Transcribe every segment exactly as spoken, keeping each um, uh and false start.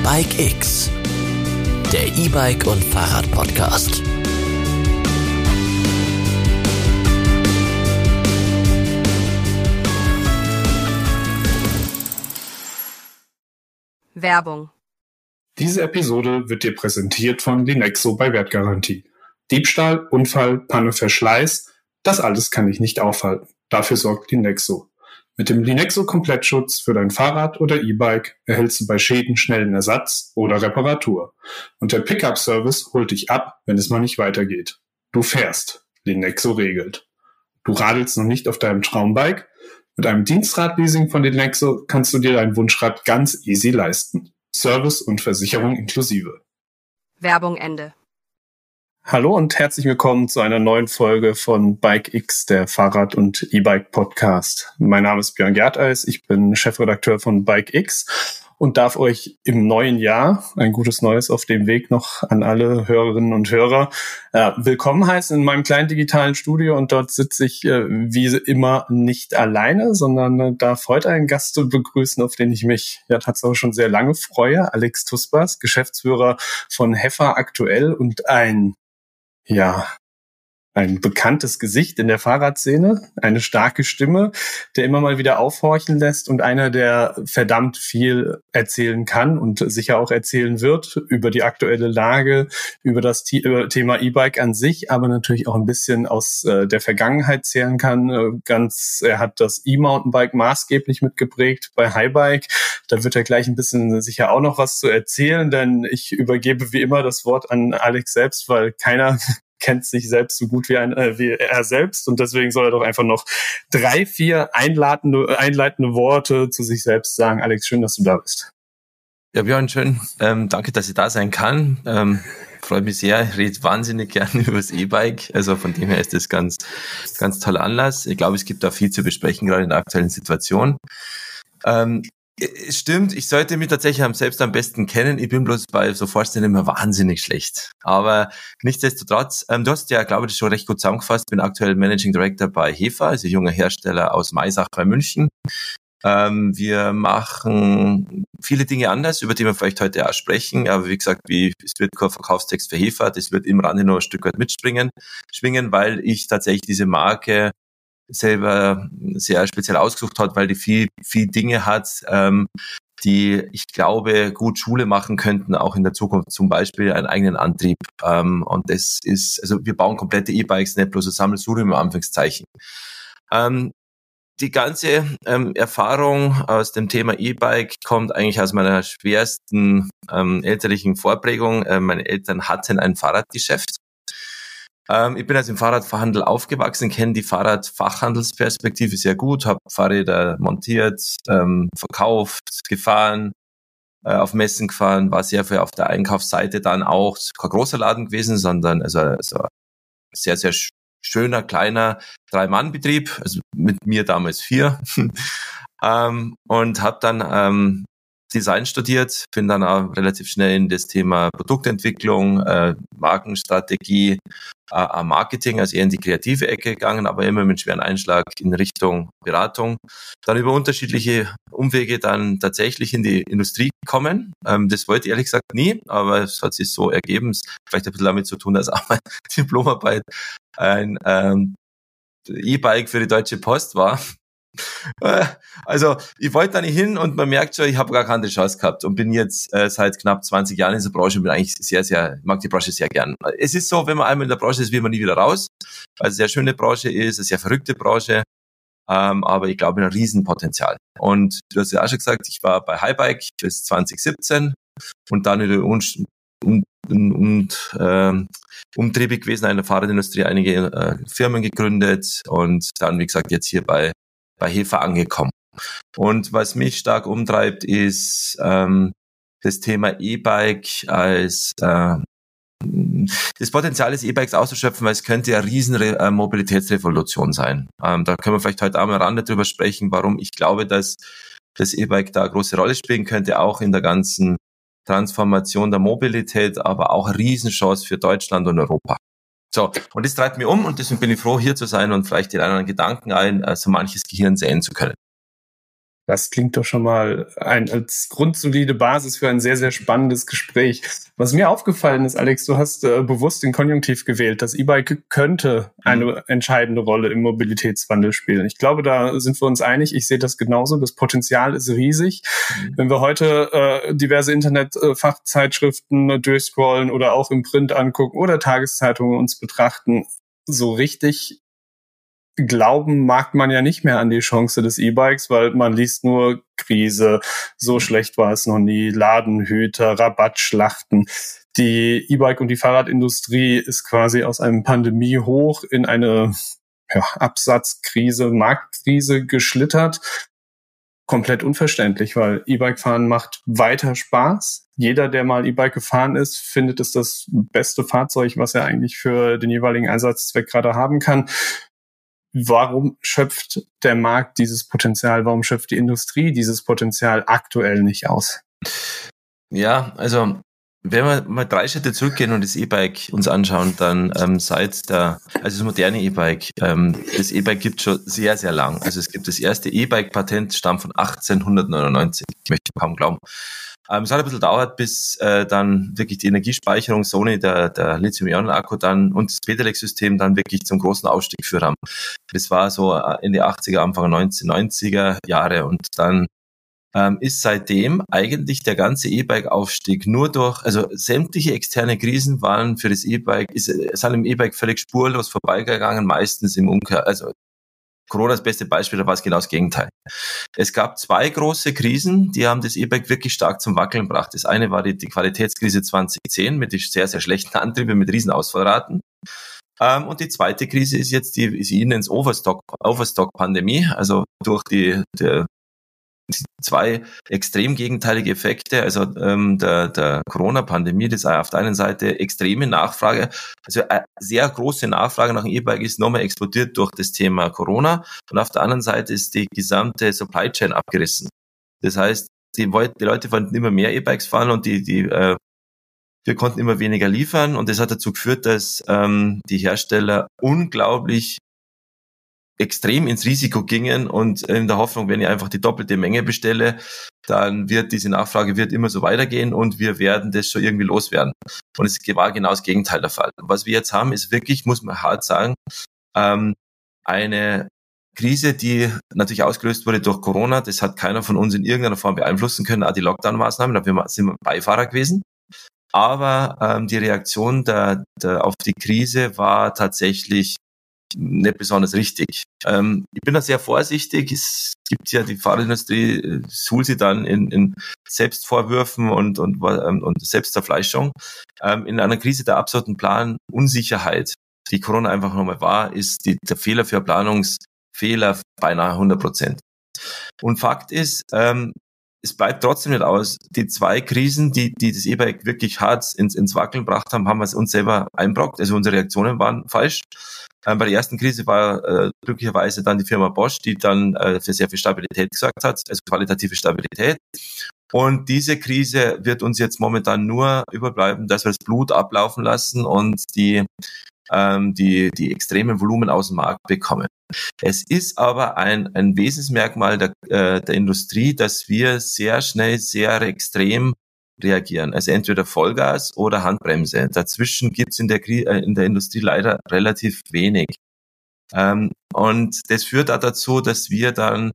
Bike X, der E-Bike- und Fahrrad-Podcast. Werbung. Diese Episode wird dir präsentiert von Linexo bei Wertgarantie. Diebstahl, Unfall, Panne, Verschleiß, das alles kann dich nicht aufhalten. Dafür sorgt Linexo. Mit dem Linexo Komplettschutz für dein Fahrrad oder E-Bike erhältst du bei Schäden schnellen Ersatz oder Reparatur. Und der Pickup-Service holt dich ab, wenn es mal nicht weitergeht. Du fährst. Linexo regelt. Du radelst noch nicht auf deinem Traumbike? Mit einem Dienstradleasing von Linexo kannst du dir dein Wunschrad ganz easy leisten. Service und Versicherung inklusive. Werbung Ende. Hallo und herzlich willkommen zu einer neuen Folge von Bike X, der Fahrrad- und E-Bike-Podcast. Mein Name ist Björn Gerteis, ich bin Chefredakteur von Bike X und darf euch im neuen Jahr ein gutes Neues auf dem Weg noch an alle Hörerinnen und Hörer äh, willkommen heißen in meinem kleinen digitalen Studio. Und dort sitze ich äh, wie immer nicht alleine, sondern äh, darf heute einen Gast begrüßen, auf den ich mich ja tatsächlich schon sehr lange freue. Alex Tusbas, Geschäftsführer von Heffer aktuell und ein Ja, ein bekanntes Gesicht in der Fahrradszene, eine starke Stimme, der immer mal wieder aufhorchen lässt und einer, der verdammt viel erzählen kann und sicher auch erzählen wird über die aktuelle Lage, über das Thema E-Bike an sich, aber natürlich auch ein bisschen aus äh, der Vergangenheit zählen kann. Äh, ganz, er hat das E-Mountainbike maßgeblich mitgeprägt bei Highbike. Da wird er gleich ein bisschen sicher auch noch was zu erzählen, denn ich übergebe wie immer das Wort an Alex selbst, weil keiner kennt sich selbst so gut wie, ein, äh, wie er selbst und deswegen soll er doch einfach noch drei, vier einleitende, einleitende Worte zu sich selbst sagen. Alex, schön, dass du da bist. Ja, Björn, schön. Ähm, danke, dass ich da sein kann. Ähm, freut mich sehr. Ich rede wahnsinnig gerne über das E-Bike. Also von dem her ist das ganz, ganz toller Anlass. Ich glaube, es gibt da viel zu besprechen, gerade in der aktuellen Situation. Ähm, Es stimmt, ich sollte mich tatsächlich selbst am besten kennen. Ich bin bloß bei so Vorstellungen immer wahnsinnig schlecht. Aber nichtsdestotrotz, ähm, du hast ja, glaube ich, das schon recht gut zusammengefasst. Bin aktuell Managing Director bei Heffer, also junger Hersteller aus Maisach bei München. Ähm, wir machen viele Dinge anders, über die wir vielleicht heute auch sprechen. Aber wie gesagt, wie, es wird kein Verkaufstext für Heffer. Das wird im Rande noch ein Stück weit mitspringen, schwingen, weil ich tatsächlich diese Marke selber sehr speziell ausgesucht hat, weil die viel, viel Dinge hat, ähm, die, ich glaube, gut Schule machen könnten, auch in der Zukunft, zum Beispiel einen eigenen Antrieb. Ähm, und das ist, also wir bauen komplette E-Bikes, nicht bloß ein Sammelsurium im Anführungszeichen. Ähm, die ganze ähm, Erfahrung aus dem Thema E-Bike kommt eigentlich aus meiner schwersten ähm, elterlichen Vorprägung. Äh, meine Eltern hatten ein Fahrradgeschäft. Ähm, ich bin also im Fahrradhandel aufgewachsen, kenne die Fahrradfachhandelsperspektive sehr gut, habe Fahrräder montiert, ähm, verkauft, gefahren, äh, auf Messen gefahren, war sehr viel auf der Einkaufsseite dann auch, kein großer Laden gewesen, sondern also, also sehr, sehr sch- schöner, kleiner Drei-Mann-Betrieb, also mit mir damals vier. ähm, und habe dann ähm, Design studiert, bin dann auch relativ schnell in das Thema Produktentwicklung, äh, Markenstrategie, äh, Marketing, also eher in die kreative Ecke gegangen, aber immer mit schweren Einschlag in Richtung Beratung. Dann über unterschiedliche Umwege dann tatsächlich in die Industrie gekommen. Ähm, das wollte ich ehrlich gesagt nie, aber es hat sich so ergeben. Es hat vielleicht ein bisschen damit zu tun, dass auch meine Diplomarbeit ein ähm, E-Bike für die Deutsche Post war. Also ich wollte da nicht hin und man merkt schon, ich habe gar keine Chance gehabt und bin jetzt äh, seit knapp zwanzig Jahren in dieser Branche und bin eigentlich sehr, sehr, mag die Branche sehr gern. Es ist so, wenn man einmal in der Branche ist, will man nie wieder raus, weil es eine sehr schöne Branche ist, eine sehr verrückte Branche, ähm, aber ich glaube in ein Riesenpotenzial. Und du hast ja auch schon gesagt, ich war bei Highbike bis zwanzig siebzehn und dann wieder un- und, und ähm, umtriebig gewesen in der Fahrradindustrie, einige äh, Firmen gegründet und dann, wie gesagt, jetzt hier bei bei Heffer angekommen. Und was mich stark umtreibt, ist ähm, das Thema E-Bike als äh, das Potenzial des E-Bikes auszuschöpfen, weil es könnte ja eine riesen Re- äh, Mobilitätsrevolution sein. Ähm, da können wir vielleicht heute am Rande drüber sprechen, warum ich glaube, dass das E-Bike da eine große Rolle spielen könnte, auch in der ganzen Transformation der Mobilität, aber auch eine Riesenchance für Deutschland und Europa. So, und das treibt mir um und deswegen bin ich froh, hier zu sein und vielleicht den anderen Gedanken ein, so manches Gehirn sehen zu können. Das klingt doch schon mal ein, als grundsolide Basis für ein sehr, sehr spannendes Gespräch. Was mir aufgefallen ist, Alex, du hast äh, bewusst den Konjunktiv gewählt. Das E-Bike könnte eine mhm. entscheidende Rolle im Mobilitätswandel spielen. Ich glaube, da sind wir uns einig. Ich sehe das genauso. Das Potenzial ist riesig. Mhm. Wenn wir heute äh, diverse Internetfachzeitschriften äh, durchscrollen oder auch im Print angucken oder Tageszeitungen uns betrachten, so richtig glauben mag man ja nicht mehr an die Chance des E-Bikes, weil man liest nur Krise, so schlecht war es noch nie, Ladenhüter, Rabattschlachten. Die E-Bike- und die Fahrradindustrie ist quasi aus einem Pandemiehoch in eine ja, Absatzkrise, Marktkrise geschlittert. Komplett unverständlich, weil E-Bike-Fahren macht weiter Spaß. Jeder, der mal E-Bike gefahren ist, findet es das beste Fahrzeug, was er eigentlich für den jeweiligen Einsatzzweck gerade haben kann. Warum schöpft der Markt dieses Potenzial? Warum schöpft die Industrie dieses Potenzial aktuell nicht aus? Ja, also wenn wir mal drei Schritte zurückgehen und das E-Bike uns anschauen, dann ähm, seit der, also das moderne E-Bike, ähm, das E-Bike gibt schon sehr, sehr lang. Also es gibt das erste E-Bike-Patent, stammt von achtzehnhundertneunundneunzig. Ich möchte kaum glauben. Ähm, es hat ein bisschen gedauert, bis äh, dann wirklich die Energiespeicherung, Sony, der, der Lithium-Ionen-Akku dann und das Pedelec-System dann wirklich zum großen Ausstieg geführt haben. Das war so Ende achtziger, Anfang neunzehnhundertneunziger Jahre und dann ähm, ist seitdem eigentlich der ganze E-Bike-Aufstieg nur durch, also sämtliche externe Krisen waren für das E-Bike, ist, sind im E-Bike völlig spurlos vorbeigegangen, meistens im Umkehr, also Corona das beste Beispiel, da war es genau das Gegenteil. Es gab zwei große Krisen, die haben das E-Bike wirklich stark zum Wackeln gebracht. Das eine war die, die Qualitätskrise zwanzig zehn mit den sehr, sehr schlechten Antrieben mit Riesenausfallraten. Ähm, und die zweite Krise ist jetzt die, ist ihnen ins Overstock, Overstock-Pandemie, also durch die, die zwei extrem gegenteilige Effekte, also ähm, der, der Corona-Pandemie, das auf der einen Seite extreme Nachfrage, also eine sehr große Nachfrage nach dem E-Bike ist nochmal explodiert durch das Thema Corona und auf der anderen Seite ist die gesamte Supply Chain abgerissen. Das heißt, die, die Leute wollten immer mehr E-Bikes fahren und die, die äh, wir konnten immer weniger liefern und das hat dazu geführt, dass ähm, die Hersteller unglaublich extrem ins Risiko gingen und in der Hoffnung, wenn ich einfach die doppelte Menge bestelle, dann wird diese Nachfrage wird immer so weitergehen und wir werden das schon irgendwie loswerden. Und es war genau das Gegenteil der Fall. Was wir jetzt haben, ist wirklich, muss man hart sagen, ähm, eine Krise, die natürlich ausgelöst wurde durch Corona. Das hat keiner von uns in irgendeiner Form beeinflussen können, auch die Lockdown-Maßnahmen, da sind wir Beifahrer gewesen. Aber ähm, die Reaktion der, der, auf die Krise war tatsächlich nicht besonders richtig. Ähm, ich bin da sehr vorsichtig. Es gibt ja die Fahrradindustrie, suhlt sie dann in, in Selbstvorwürfen und, und, und Selbstzerfleischung. Ähm, in einer Krise der absoluten Planunsicherheit, die Corona einfach nochmal war, ist die, der Fehler für Planungsfehler beinahe hundert Prozent. Und Fakt ist, ähm, es bleibt trotzdem nicht aus. Die zwei Krisen, die, die das E-Bike wirklich hart ins, ins Wackeln gebracht haben, haben wir es uns selber einbrockt. Also unsere Reaktionen waren falsch. Ähm, bei der ersten Krise war äh, glücklicherweise dann die Firma Bosch, die dann äh, für sehr viel Stabilität gesorgt hat, also qualitative Stabilität. Und diese Krise wird uns jetzt momentan nur überbleiben, dass wir das Blut ablaufen lassen und die ähm, die die extremen Volumen aus dem Markt bekommen. Es ist aber ein ein Wesensmerkmal der äh, der Industrie, dass wir sehr schnell, sehr extrem reagieren. Also entweder Vollgas oder Handbremse. Dazwischen gibt's in der Kri- äh, in der Industrie leider relativ wenig. Ähm, und das führt auch dazu, dass wir dann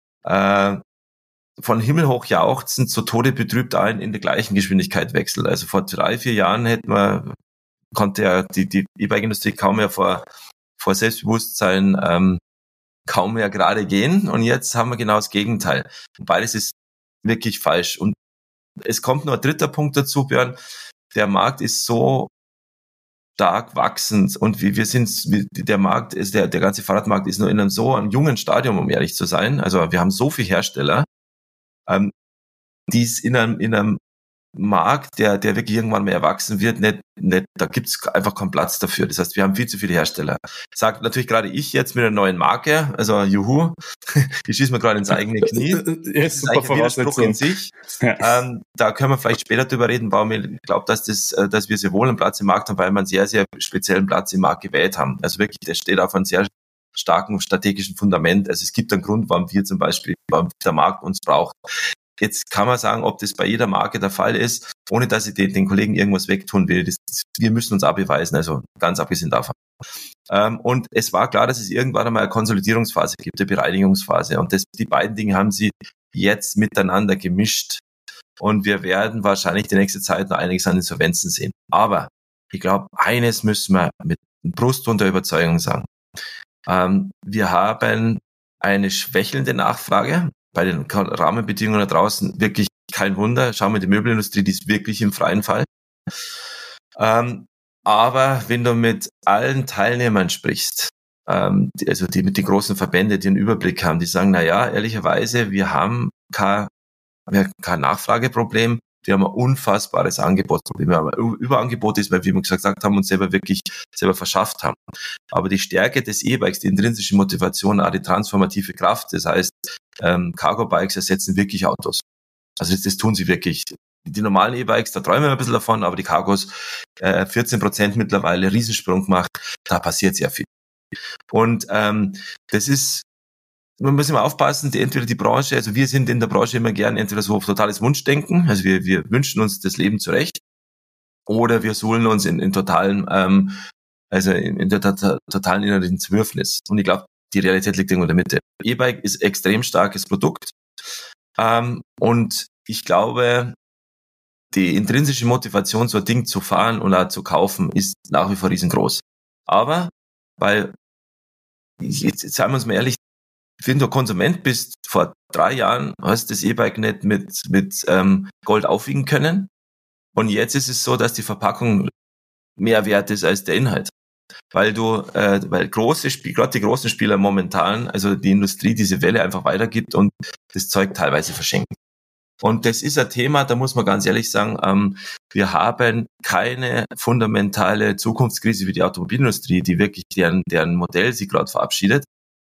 äh, von Himmel hoch jauchzend zu Tode betrübt ein in der gleichen Geschwindigkeit wechseln. Also vor drei, vier Jahren hätten wir konnte ja die, die E-Bike-Industrie kaum mehr vor, vor Selbstbewusstsein ähm, kaum mehr gerade gehen. Und jetzt haben wir genau das Gegenteil. Und beides ist wirklich falsch. Und es kommt noch ein dritter Punkt dazu, Björn. Der Markt ist so stark wachsend und wir, wir sind, der Markt ist, der, der ganze Fahrradmarkt ist nur in einem so einem jungen Stadium, um ehrlich zu sein. Also wir haben so viele Hersteller, ähm, die es in einem, in einem Markt, der, der wirklich irgendwann mehr erwachsen wird, nicht, nicht, da gibt's einfach keinen Platz dafür. Das heißt, wir haben viel zu viele Hersteller. Sagt natürlich gerade ich jetzt mit einer neuen Marke, also juhu, ich schieße mir gerade ins eigene Knie. Das ist eigentlich ein Widerspruch in sich. Ja. Ähm, da können wir vielleicht später drüber reden, warum ich glaube, dass das, dass wir sehr wohl einen Platz im Markt haben, weil wir einen sehr, sehr speziellen Platz im Markt gewählt haben. Also wirklich, der steht auf einem sehr starken strategischen Fundament. Also es gibt einen Grund, warum wir zum Beispiel, warum der Markt uns braucht. Jetzt kann man sagen, ob das bei jeder Marke der Fall ist, ohne dass ich den, den Kollegen irgendwas wegtun will. Das, wir müssen uns auch beweisen, also ganz abgesehen davon. Ähm, und es war klar, dass es irgendwann einmal eine Konsolidierungsphase gibt, eine Bereinigungsphase. Und das, die beiden Dinge haben sie jetzt miteinander gemischt. Und wir werden wahrscheinlich die nächste Zeit noch einiges an Insolvenzen sehen. Aber ich glaube, eines müssen wir mit Brust und der Überzeugung sagen. Ähm, wir haben eine schwächelnde Nachfrage. Bei den Rahmenbedingungen da draußen wirklich kein Wunder. Schauen wir die Möbelindustrie, die ist wirklich im freien Fall. Ähm, aber wenn du mit allen Teilnehmern sprichst, ähm, die, also die mit den großen Verbänden, die einen Überblick haben, die sagen, na ja, ehrlicherweise, wir haben kein, wir haben kein Nachfrageproblem, wir haben ein unfassbares Angebotsproblem. Wir haben ein Überangebot ist, weil wir, wie wir gesagt haben, uns selber wirklich selber verschafft haben. Aber die Stärke des E-Bikes, die intrinsische Motivation, auch die transformative Kraft, das heißt, ähm, Cargo-Bikes ersetzen wirklich Autos. Also das, das tun sie wirklich. Die normalen E-Bikes, da träumen wir ein bisschen davon, aber die Cargos, äh, vierzehn Prozent mittlerweile, Riesensprung gemacht, da passiert sehr viel. Und ähm, das ist, man muss immer aufpassen, die, entweder die Branche, also wir sind in der Branche immer gern entweder so totales Wunschdenken, also wir, wir wünschen uns das Leben zurecht, oder wir suhlen uns in, in totalen, ähm, also in, in der to- totalen inneren Zerwürfnis. Und ich glaube, die Realität liegt irgendwo in der Mitte. E-Bike ist extrem starkes Produkt, ähm, und ich glaube, die intrinsische Motivation, so ein Ding zu fahren und auch zu kaufen, ist nach wie vor riesengroß. Aber, weil, jetzt, jetzt sagen wir uns mal ehrlich, wenn du Konsument bist, vor drei Jahren hast du das E-Bike nicht mit, mit ähm, Gold aufwiegen können. Und jetzt ist es so, dass die Verpackung mehr wert ist als der Inhalt. Weil du, äh, weil große Spiele, gerade die großen Spieler momentan, also die Industrie diese Welle einfach weitergibt und das Zeug teilweise verschenken. Und das ist ein Thema, da muss man ganz ehrlich sagen, ähm, wir haben keine fundamentale Zukunftskrise wie die Automobilindustrie, die wirklich deren, deren Modell sie gerade verabschiedet.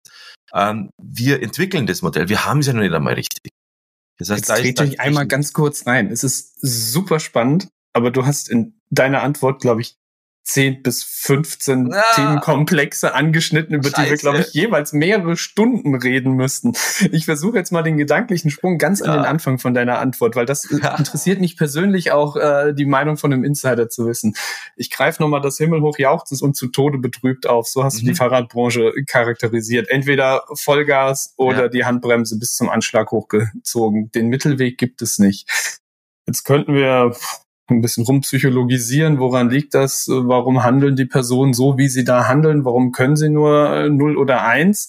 Ähm, wir entwickeln das Modell, wir haben es ja noch nicht einmal richtig. Das heißt, Jetzt da trete ich einmal ganz kurz rein. Es ist super spannend, aber du hast in deiner Antwort, glaube ich, zehn bis fünfzehn ja. Themenkomplexe angeschnitten, über Scheiße. die wir, glaube ich, jeweils mehrere Stunden reden müssten. Ich versuche jetzt mal den gedanklichen Sprung ganz ja. an den Anfang von deiner Antwort, weil das ja. interessiert mich persönlich auch, äh, die Meinung von einem Insider zu wissen. Ich greife nochmal das himmelhoch jauchzend und zu Tode betrübt auf. So hast mhm. du die Fahrradbranche charakterisiert. Entweder Vollgas oder ja. die Handbremse bis zum Anschlag hochgezogen. Den Mittelweg gibt es nicht. Jetzt könnten wir ein bisschen rumpsychologisieren, woran liegt das, warum handeln die Personen so, wie sie da handeln, warum können sie nur null oder eins?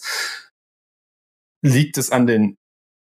Liegt es an den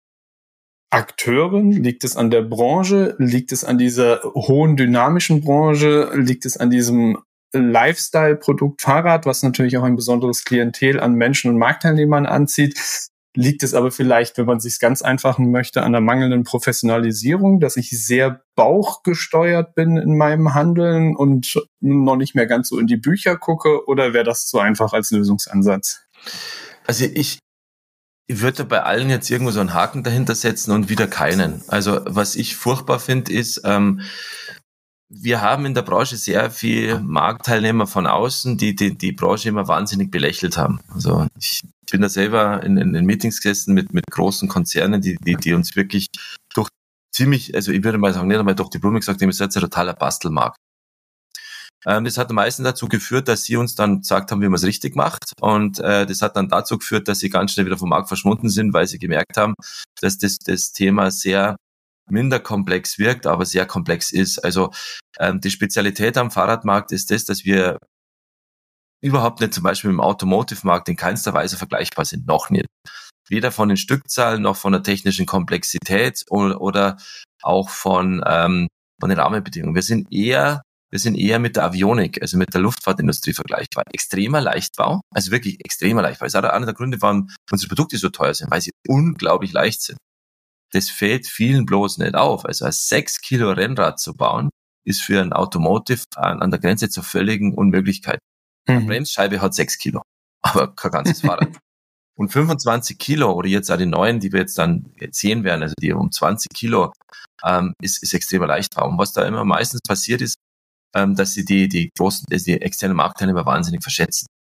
Akteuren, liegt es an der Branche, liegt es an dieser hohen dynamischen Branche, liegt es an diesem Lifestyle-Produkt Fahrrad, was natürlich auch ein besonderes Klientel an Menschen und Marktteilnehmern anzieht? Liegt es aber vielleicht, wenn man es sich ganz einfachen möchte, an der mangelnden Professionalisierung, dass ich sehr bauchgesteuert bin in meinem Handeln und noch nicht mehr ganz so in die Bücher gucke, oder wäre das zu einfach als Lösungsansatz? Also ich, ich würde bei allen jetzt irgendwo so einen Haken dahinter setzen und wieder keinen. Also was ich furchtbar finde, ist, ähm, wir haben in der Branche sehr viel Marktteilnehmer von außen, die die, die Branche immer wahnsinnig belächelt haben. Also ich bin da selber in, in, in Meetings gesessen mit, mit großen Konzernen, die, die, die uns wirklich durch ziemlich, also ich würde mal sagen, nicht einmal durch die Blume gesagt, ihr seid ein totaler Bastelmarkt. Ähm, das hat am meisten dazu geführt, dass sie uns dann gesagt haben, wie man es richtig macht. Und äh, das hat dann dazu geführt, dass sie ganz schnell wieder vom Markt verschwunden sind, weil sie gemerkt haben, dass das, das Thema sehr minder komplex wirkt, aber sehr komplex ist. Also ähm, die Spezialität am Fahrradmarkt ist das, dass wir überhaupt nicht zum Beispiel im Automotive-Markt in keinster Weise vergleichbar sind, noch nicht. Weder von den Stückzahlen noch von der technischen Komplexität oder, oder auch von, ähm, von den Rahmenbedingungen. Wir sind eher, wir sind eher mit der Avionik, also mit der Luftfahrtindustrie vergleichbar. Extremer Leichtbau, also wirklich extremer Leichtbau. Das ist auch einer der Gründe, warum unsere Produkte so teuer sind, weil sie unglaublich leicht sind. Das fällt vielen bloß nicht auf. Also ein sechs Kilo Rennrad zu bauen, ist für ein Automotive an, an der Grenze zur völligen Unmöglichkeit. Mhm. Eine Bremsscheibe hat sechs Kilo, aber kein ganzes Fahrrad. Und fünfundzwanzig Kilo, oder jetzt auch die neuen, die wir jetzt dann sehen werden, also die um zwanzig Kilo, ähm, ist, ist extremer Leichtbau. Und was da immer meistens passiert ist, ähm, dass sie die, die großen, die externen Marktteilnehmer wahnsinnig verschätzen.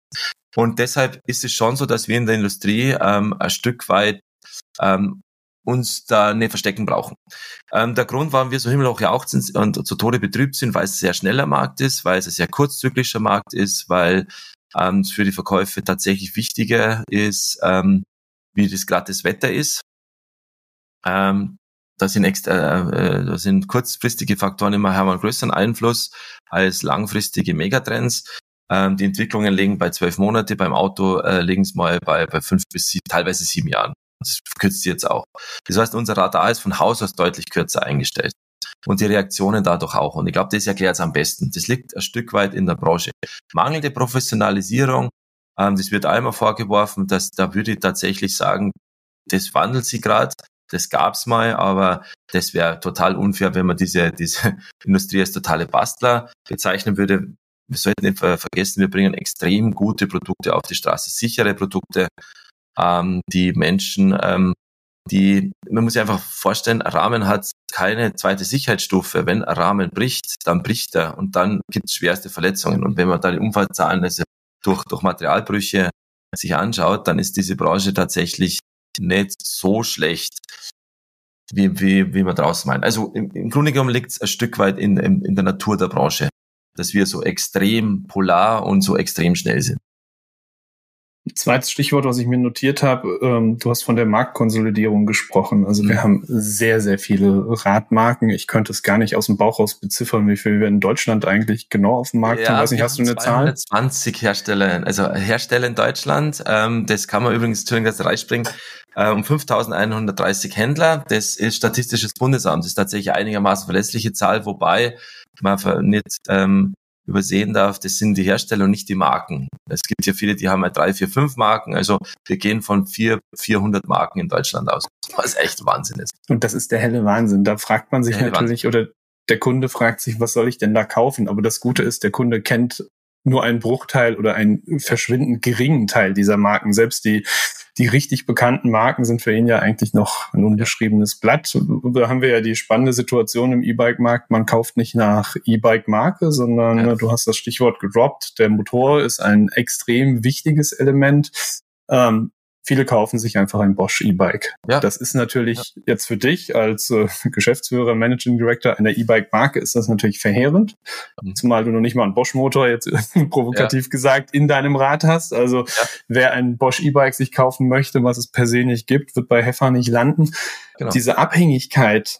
Und deshalb ist es schon so, dass wir in der Industrie ähm, ein Stück weit ähm, uns da nicht verstecken brauchen. Ähm, der Grund, warum wir so himmelhoch jauchzen und zu Tode betrübt sind, weil es ein sehr schneller Markt ist, weil es ein sehr kurzzyklischer Markt ist, weil ähm, es für die Verkäufe tatsächlich wichtiger ist, ähm, wie das gerade das Wetter ist. Ähm, da sind, extra, äh, da sind kurzfristige Faktoren immer haben einen größeren Einfluss als langfristige Megatrends. Ähm, die Entwicklungen liegen bei zwölf Monate, beim Auto äh, liegen es mal bei, bei fünf bis sieben, teilweise sieben Jahren. Das verkürzt jetzt auch. Das heißt, unser Radar ist von Haus aus deutlich kürzer eingestellt. Und die Reaktionen dadurch auch. Und ich glaube, das erklärt es am besten. Das liegt ein Stück weit in der Branche. Mangelnde Professionalisierung, ähm, das wird einmal vorgeworfen, dass da würde ich tatsächlich sagen, das wandelt sich gerade. Das gab's mal, aber das wäre total unfair, wenn man diese, diese Industrie als totale Bastler bezeichnen würde. Wir sollten nicht vergessen, wir bringen extrem gute Produkte auf die Straße, sichere Produkte, ähm, die Menschen, ähm, die, man muss sich einfach vorstellen, ein Rahmen hat keine zweite Sicherheitsstufe. Wenn ein Rahmen bricht, dann bricht er und dann gibt es schwerste Verletzungen. Und wenn man da die Unfallzahlen also durch, durch Materialbrüche sich anschaut, dann ist diese Branche tatsächlich nicht so schlecht, wie, wie, wie man draußen meint. Also im, im Grunde genommen liegt es ein Stück weit in, in, in der Natur der Branche, dass wir so extrem polar und so extrem schnell sind. Zweites Stichwort, was ich mir notiert habe, ähm, du hast von der Marktkonsolidierung gesprochen. Also mhm. wir haben sehr, sehr viele Radmarken. Ich könnte es gar nicht aus dem Bauch raus beziffern, wie viel wir in Deutschland eigentlich genau auf dem Markt ja, haben. Weiß nicht, hast du eine Zahl? zweihundertzwanzig Hersteller, also Hersteller in Deutschland. Ähm, das kann man übrigens, Entschuldigung, dass ich reinspringe, äh, um fünftausendeinhundertdreißig Händler. Das ist Statistisches Bundesamt. Das ist tatsächlich einigermaßen verlässliche Zahl, wobei man nicht ähm, übersehen darf, das sind die Hersteller und nicht die Marken. Es gibt ja viele, die haben ja drei, vier, fünf Marken. Also wir gehen von vier, vierhundert Marken in Deutschland aus, was echt Wahnsinn ist. Und das ist der helle Wahnsinn. Da fragt man sich natürlich, Wahnsinn. Oder der Kunde fragt sich, was soll ich denn da kaufen? Aber das Gute ist, der Kunde kennt nur einen Bruchteil oder einen verschwindend geringen Teil dieser Marken. Selbst die die richtig bekannten Marken sind für ihn ja eigentlich noch ein unbeschriebenes Blatt. Da haben wir ja die spannende Situation im E-Bike-Markt. Man kauft nicht nach E-Bike-Marke, sondern ja. du hast das Stichwort gedroppt. Der Motor ist ein extrem wichtiges Element. Ähm, Viele kaufen sich einfach ein Bosch E-Bike. Ja. Das ist natürlich ja. jetzt für dich als äh, Geschäftsführer, Managing Director einer E-Bike-Marke ist das natürlich verheerend. Mhm. Zumal du noch nicht mal einen Bosch-Motor, jetzt provokativ ja. gesagt, in deinem Rad hast. Also ja. wer ein Bosch E-Bike sich kaufen möchte, was es per se nicht gibt, wird bei Heffer nicht landen. Genau. Diese Abhängigkeit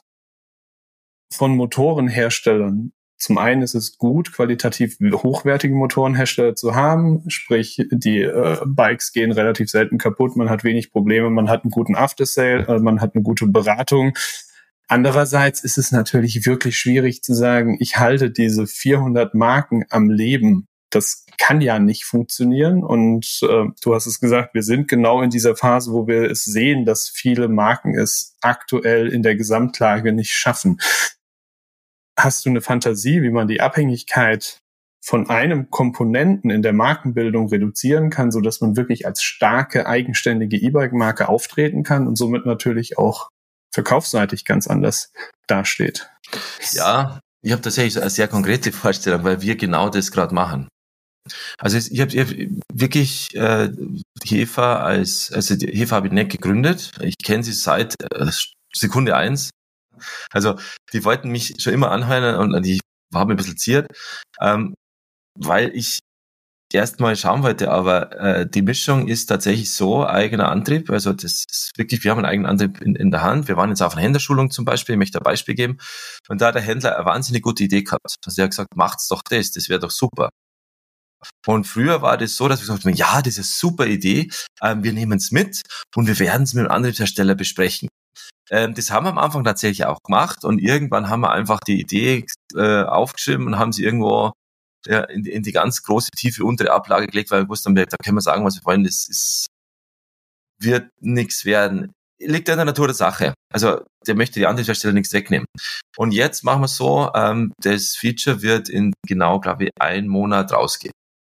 von Motorenherstellern, zum einen ist es gut, qualitativ hochwertige Motorenhersteller zu haben, sprich die äh, Bikes gehen relativ selten kaputt, man hat wenig Probleme, man hat einen guten Aftersale, äh, man hat eine gute Beratung. Andererseits ist es natürlich wirklich schwierig zu sagen, ich halte diese vierhundert Marken am Leben. Das kann ja nicht funktionieren und äh, du hast es gesagt, wir sind genau in dieser Phase, wo wir es sehen, dass viele Marken es aktuell in der Gesamtlage nicht schaffen. Hast du eine Fantasie, wie man die Abhängigkeit von einem Komponenten in der Markenbildung reduzieren kann, so dass man wirklich als starke, eigenständige E-Bike-Marke auftreten kann und somit natürlich auch verkaufsseitig ganz anders dasteht? Ja, ich habe tatsächlich eine sehr konkrete Vorstellung, weil wir genau das gerade machen. Also ich habe hab wirklich äh, Heffer als, also die Heffer habe ich nicht gegründet. Ich kenne sie seit äh, Sekunde eins. Also die wollten mich schon immer anheuern und ich war mir ein bisschen ziert, ähm, weil ich erstmal schauen wollte, aber äh, die Mischung ist tatsächlich so, eigener Antrieb, also das ist wirklich, wir haben einen eigenen Antrieb in, in der Hand, wir waren jetzt auf einer Händlerschulung zum Beispiel, ich möchte ein Beispiel geben und da hat der Händler eine wahnsinnig gute Idee gehabt, also er hat gesagt, macht's doch das, das wäre doch super. Und früher war das so, dass wir gesagt haben, ja, das ist eine super Idee, ähm, wir nehmen es mit und wir werden es mit dem Antriebshersteller besprechen. Ähm, das haben wir am Anfang tatsächlich auch gemacht und irgendwann haben wir einfach die Idee äh, aufgeschrieben und haben sie irgendwo ja, in, in die ganz große, tiefe untere Ablage gelegt, weil wir wussten, da können wir sagen, was wir wollen, das ist, wird nichts werden. Liegt in der Natur der Sache. Also der möchte die Antriebshersteller nichts wegnehmen. Und jetzt machen wir so, ähm, das Feature wird in genau, glaube ich, einen Monat rausgehen.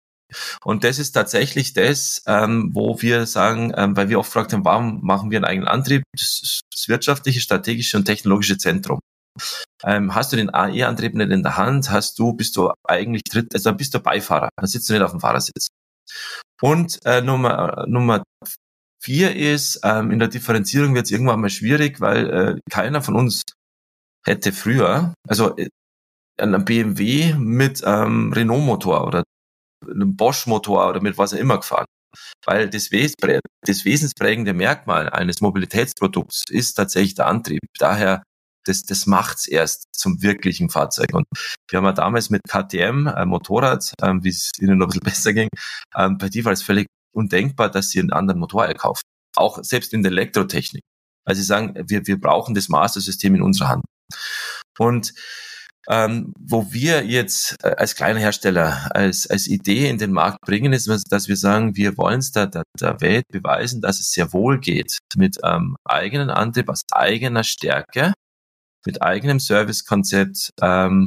Und das ist tatsächlich das, ähm, wo wir sagen, ähm, weil wir oft gefragt haben, warum machen wir einen eigenen Antrieb? Das ist das wirtschaftliche, strategische und technologische Zentrum. Ähm, hast du den A E-Antrieb nicht in der Hand, hast du, bist du eigentlich dritt, also dann bist du Beifahrer, dann sitzt du nicht auf dem Fahrersitz. Und äh, Nummer, Nummer vier ist, ähm, in der Differenzierung wird es irgendwann mal schwierig, weil äh, keiner von uns hätte früher, also äh, einen B M W mit ähm, Renault-Motor oder einem Bosch-Motor oder mit was auch immer gefahren. Weil das, Wes- das wesensprägende Merkmal eines Mobilitätsprodukts ist tatsächlich der Antrieb. Daher, das, das macht's erst zum wirklichen Fahrzeug. Und wir haben ja damals mit K T M, ein Motorrad, ähm, wie es ihnen noch ein bisschen besser ging, ähm, bei dir war es völlig undenkbar, dass sie einen anderen Motor kaufen. Auch selbst in der Elektrotechnik. Weil sie sagen, wir, wir brauchen das Master-System in unserer Hand. Und Ähm, wo wir jetzt äh, als kleiner Hersteller als als Idee in den Markt bringen, ist, dass wir sagen, wir wollen es der, der, der Welt beweisen, dass es sehr wohl geht, mit ähm, eigenen Antrieb, aus eigener Stärke, mit eigenem Servicekonzept ähm,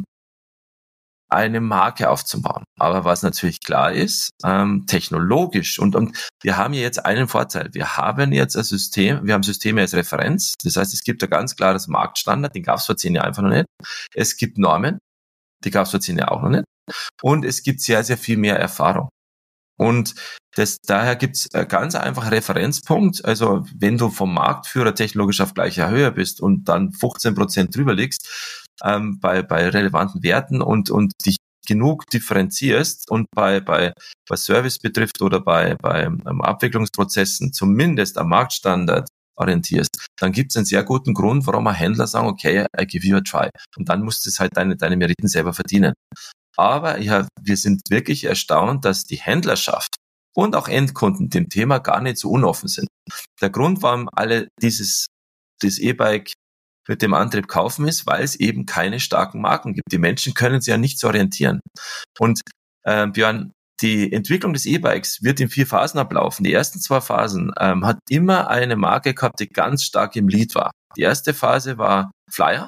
eine Marke aufzubauen. Aber was natürlich klar ist, ähm, technologisch, und, und wir haben ja jetzt einen Vorteil. Wir haben jetzt ein System, wir haben Systeme als Referenz. Das heißt, es gibt ein ganz klares Marktstandard, den gab es vor zehn Jahren einfach noch nicht. Es gibt Normen, die gab es vor zehn Jahren auch noch nicht. Und es gibt sehr, sehr viel mehr Erfahrung. Und das, daher gibt es einen ganz einfachen Referenzpunkt. Also wenn du vom Marktführer technologisch auf gleicher Höhe bist und dann fünfzehn Prozent drüber liegst, ähm, bei, bei relevanten Werten und, und dich genug differenzierst und bei, bei, bei Service betrifft oder bei, bei ähm, Abwicklungsprozessen zumindest am Marktstandard orientierst, dann gibt es einen sehr guten Grund, warum ein Händler sagen, okay, I give you a try. Und dann musst du es halt deine, deine Meriten selber verdienen. Aber ja, wir sind wirklich erstaunt, dass die Händlerschaft und auch Endkunden dem Thema gar nicht so unoffen sind. Der Grund, warum alle dieses das E-Bike mit dem Antrieb kaufen, ist, weil es eben keine starken Marken gibt. Die Menschen können sich ja nicht so orientieren. Und äh, Björn, die Entwicklung des E-Bikes wird in vier Phasen ablaufen. Die ersten zwei Phasen ähm, hat immer eine Marke gehabt, die ganz stark im Lead war. Die erste Phase war Flyer,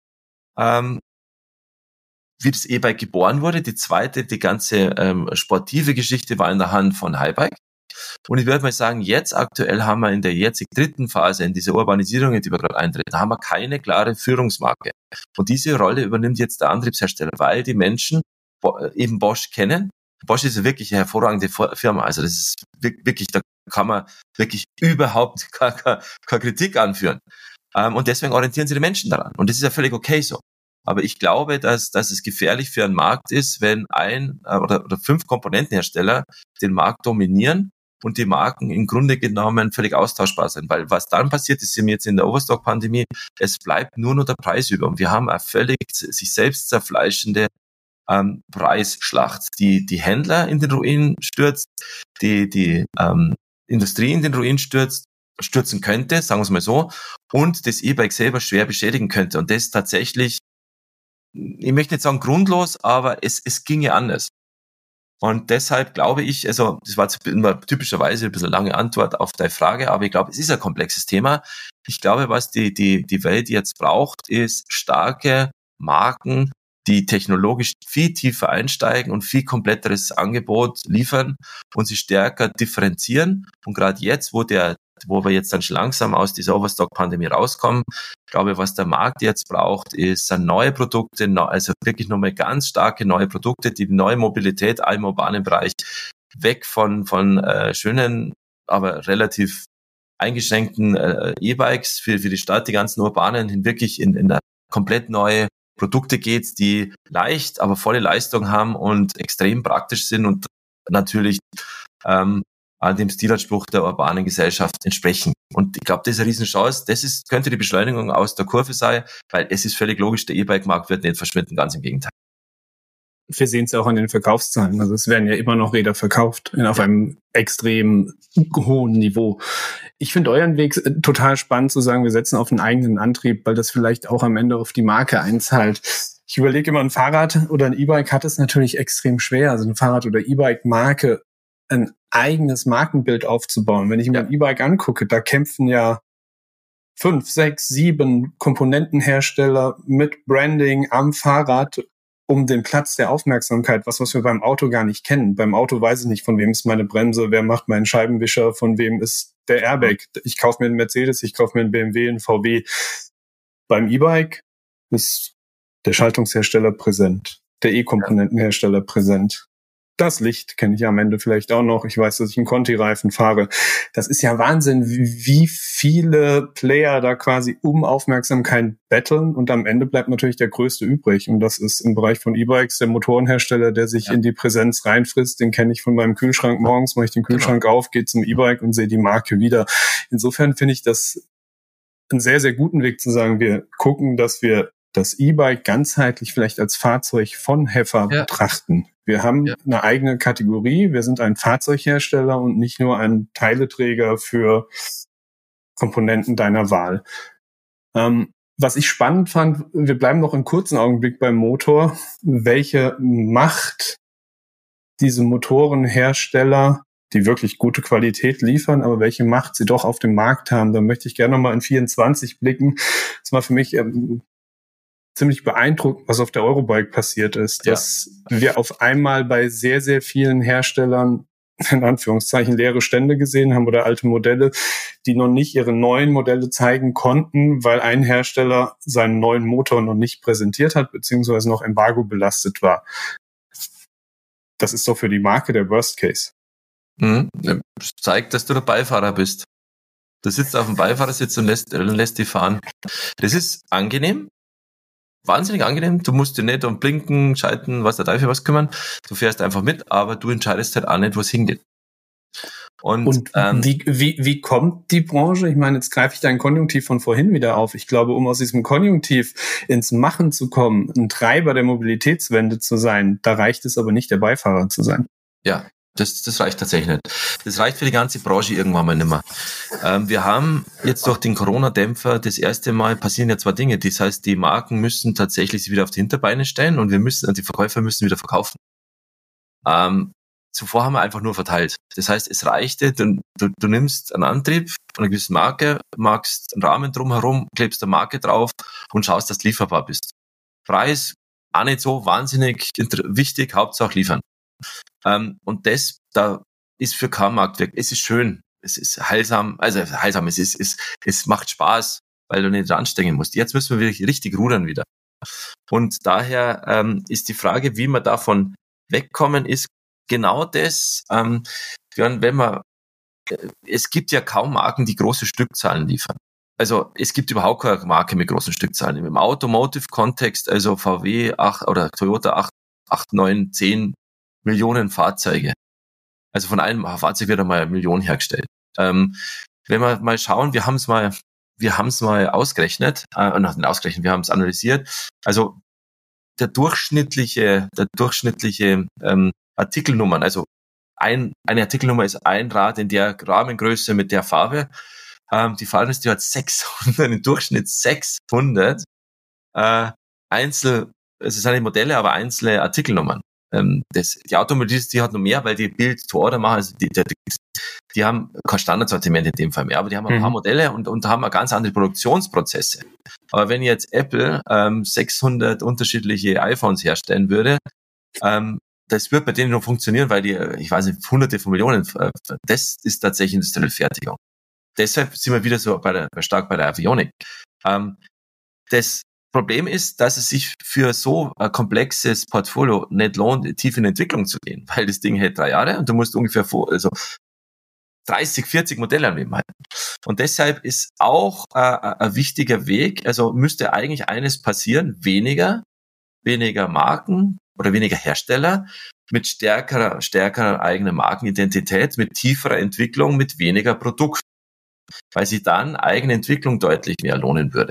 ähm, wie das E-Bike geboren wurde. Die zweite, die ganze ähm, sportive Geschichte war in der Hand von Highbike. Und ich würde mal sagen, jetzt aktuell haben wir in der jetzigen dritten Phase, in dieser Urbanisierung, in die wir gerade eintreten, haben wir keine klare Führungsmarke. Und diese Rolle übernimmt jetzt der Antriebshersteller, weil die Menschen eben Bosch kennen. Bosch ist eine wirklich eine hervorragende Firma. Also das ist wirklich, da kann man wirklich überhaupt keine, keine Kritik anführen. Und deswegen orientieren sie die Menschen daran. Und das ist ja völlig okay so. Aber ich glaube, dass, dass es gefährlich für einen Markt ist, wenn ein oder, oder fünf Komponentenhersteller den Markt dominieren und die Marken im Grunde genommen völlig austauschbar sind. Weil was dann passiert, ist eben jetzt in der Overstock-Pandemie, es bleibt nur noch der Preis über. Und wir haben eine völlig sich selbst zerfleischende ähm, Preisschlacht, die die Händler in den Ruin stürzt, die die ähm, Industrie in den Ruin stürzt, stürzen könnte, sagen wir es mal so, und das E-Bike selber schwer beschädigen könnte. Und das tatsächlich, ich möchte nicht sagen grundlos, aber es, es ginge anders. Und deshalb glaube ich, also das war immer typischerweise ein bisschen lange Antwort auf deine Frage, aber ich glaube, es ist ein komplexes Thema. Ich glaube, was die, die, die Welt jetzt braucht, ist starke Marken, die technologisch viel tiefer einsteigen und viel kompletteres Angebot liefern und sie stärker differenzieren. Und gerade jetzt, wo der wo wir jetzt dann schon langsam aus dieser Overstock-Pandemie rauskommen, ich glaube, was der Markt jetzt braucht, ist sind neue Produkte, also wirklich nochmal ganz starke neue Produkte, die neue Mobilität im urbanen Bereich weg von von äh, schönen, aber relativ eingeschränkten äh, E-Bikes für für die Stadt, die ganzen urbanen, hin wirklich in, in eine komplett neue Produkte geht, die leicht, aber volle Leistung haben und extrem praktisch sind und natürlich ähm, an dem Stilanspruch der urbanen Gesellschaft entsprechen. Und ich glaube, das ist eine Riesenchance. Das ist, könnte die Beschleunigung aus der Kurve sein, weil es ist völlig logisch, der E-Bike-Markt wird nicht verschwinden, ganz im Gegenteil. Wir sehen es ja auch an den Verkaufszahlen. Also es werden ja immer noch Räder verkauft auf einem extrem hohen Niveau. Ich finde euren Weg total spannend zu sagen, wir setzen auf einen eigenen Antrieb, weil das vielleicht auch am Ende auf die Marke einzahlt. Ich überlege immer, ein Fahrrad oder ein E-Bike hat es natürlich extrem schwer. Also eine Fahrrad- oder E-Bike-Marke ein eigenes Markenbild aufzubauen. Wenn ich mir ein E-Bike angucke, da kämpfen ja fünf, sechs, sieben Komponentenhersteller mit Branding am Fahrrad um den Platz der Aufmerksamkeit, was, was wir beim Auto gar nicht kennen. Beim Auto weiß ich nicht, von wem ist meine Bremse, wer macht meinen Scheibenwischer, von wem ist der Airbag. Ich kaufe mir einen Mercedes, ich kaufe mir einen B M W, einen V W. Beim E-Bike ist der Schaltungshersteller präsent, der E-Komponentenhersteller präsent. das Licht kenne ich am Ende vielleicht auch noch. Ich weiß, dass ich einen Conti-Reifen fahre. Das ist ja Wahnsinn, wie viele Player da quasi um Aufmerksamkeit betteln und am Ende bleibt natürlich der Größte übrig. Und das ist im Bereich von E-Bikes der Motorenhersteller, der sich ja. in die Präsenz reinfrisst. Den kenne ich von meinem Kühlschrank morgens, mache ich den Kühlschrank genau. auf, gehe zum E-Bike und sehe die Marke wieder. Insofern finde ich das einen sehr, sehr guten Weg zu sagen, wir gucken, dass wir das E-Bike ganzheitlich vielleicht als Fahrzeug von Heffer ja. betrachten. Wir haben ja. eine eigene Kategorie. Wir sind ein Fahrzeughersteller und nicht nur ein Teileträger für Komponenten deiner Wahl. Ähm, was ich spannend fand, wir bleiben noch einen kurzen Augenblick beim Motor. Welche Macht diese Motorenhersteller, die wirklich gute Qualität liefern, aber welche Macht sie doch auf dem Markt haben, da möchte ich gerne nochmal in vierundzwanzig blicken. Das war für mich ähm, ziemlich beeindruckend, was auf der Eurobike passiert ist, dass ja. wir auf einmal bei sehr, sehr vielen Herstellern in Anführungszeichen leere Stände gesehen haben oder alte Modelle, die noch nicht ihre neuen Modelle zeigen konnten, weil ein Hersteller seinen neuen Motor noch nicht präsentiert hat, beziehungsweise noch Embargo belastet war. Das ist doch für die Marke der Worst Case. Mhm. Das zeigt, dass du der Beifahrer bist. Du sitzt auf dem Beifahrersitz und lässt, lässt die fahren. Das ist angenehm. Wahnsinnig angenehm. Du musst dir nicht um Blinken, Schalten, was der Teufel was kümmern. Du fährst einfach mit, aber du entscheidest halt auch nicht, wo es hingeht. Und, Und ähm, wie, wie, wie kommt die Branche? Ich meine, jetzt greife ich deinen Konjunktiv von vorhin wieder auf. Ich glaube, um aus diesem Konjunktiv ins Machen zu kommen, ein Treiber der Mobilitätswende zu sein, da reicht es aber nicht, der Beifahrer zu sein. Ja. Das, das reicht tatsächlich nicht. Das reicht für die ganze Branche irgendwann mal nicht mehr. Ähm, wir haben jetzt durch den Corona-Dämpfer das erste Mal passieren ja zwei Dinge. Das heißt, die Marken müssen tatsächlich sich wieder auf die Hinterbeine stellen und wir müssen, und die Verkäufer müssen wieder verkaufen. Ähm, zuvor haben wir einfach nur verteilt. Das heißt, es reichte, du, du, du nimmst einen Antrieb von einer gewissen Marke, magst einen Rahmen drumherum, klebst eine Marke drauf und schaust, dass du lieferbar bist. Preis, auch nicht so wahnsinnig wichtig, Hauptsache liefern. Ähm, und das, da ist für keinen Marktwerk. Es ist schön, es ist heilsam, also heilsam, es ist, es, es macht Spaß, weil du nicht anstrengen musst. Jetzt müssen wir wirklich richtig rudern wieder. Und daher ähm, ist die Frage, wie wir davon wegkommen, ist genau das, ähm, wenn man, äh, es gibt ja kaum Marken, die große Stückzahlen liefern. Also es gibt überhaupt keine Marke mit großen Stückzahlen. Im Automotive-Kontext, also V W acht oder Toyota acht, neun, zehn Millionen Fahrzeuge. Also von einem Fahrzeug wird einmal eine Million hergestellt. Ähm, wenn wir mal schauen, wir haben es mal, wir haben es mal ausgerechnet, äh, noch nicht ausgerechnet, wir haben es analysiert. Also der durchschnittliche, der durchschnittliche ähm, Artikelnummern, also ein, eine Artikelnummer ist ein Rad in der Rahmengröße mit der Farbe. Ähm, die Fahrindustrie hat sechshundert, im Durchschnitt sechshundert äh, Einzel, also es sind nicht Modelle, aber einzelne Artikelnummern. Ähm, das, die Automobilindustrie hat noch mehr, weil die Build-to-Order machen, also die, die, die haben kein Standardsortiment in dem Fall mehr, aber die haben ein mhm. paar Modelle und, und haben ganz andere Produktionsprozesse. Aber wenn jetzt Apple ähm, sechshundert unterschiedliche iPhones herstellen würde, ähm, das wird bei denen noch funktionieren, weil die, ich weiß nicht, hunderte von Millionen, äh, das ist tatsächlich industrielle Fertigung. Deshalb sind wir wieder so bei der, stark bei der Avionik. Ähm, das Problem ist, dass es sich für so ein komplexes Portfolio nicht lohnt, tief in Entwicklung zu gehen, weil das Ding hält drei Jahre und du musst ungefähr vor, also dreißig, vierzig Modelle am Leben halten. Und deshalb ist auch äh, ein wichtiger Weg, also müsste eigentlich eines passieren, weniger, weniger Marken oder weniger Hersteller mit stärkerer, stärkerer eigener Markenidentität, mit tieferer Entwicklung, mit weniger Produkt, weil sich dann eigene Entwicklung deutlich mehr lohnen würde.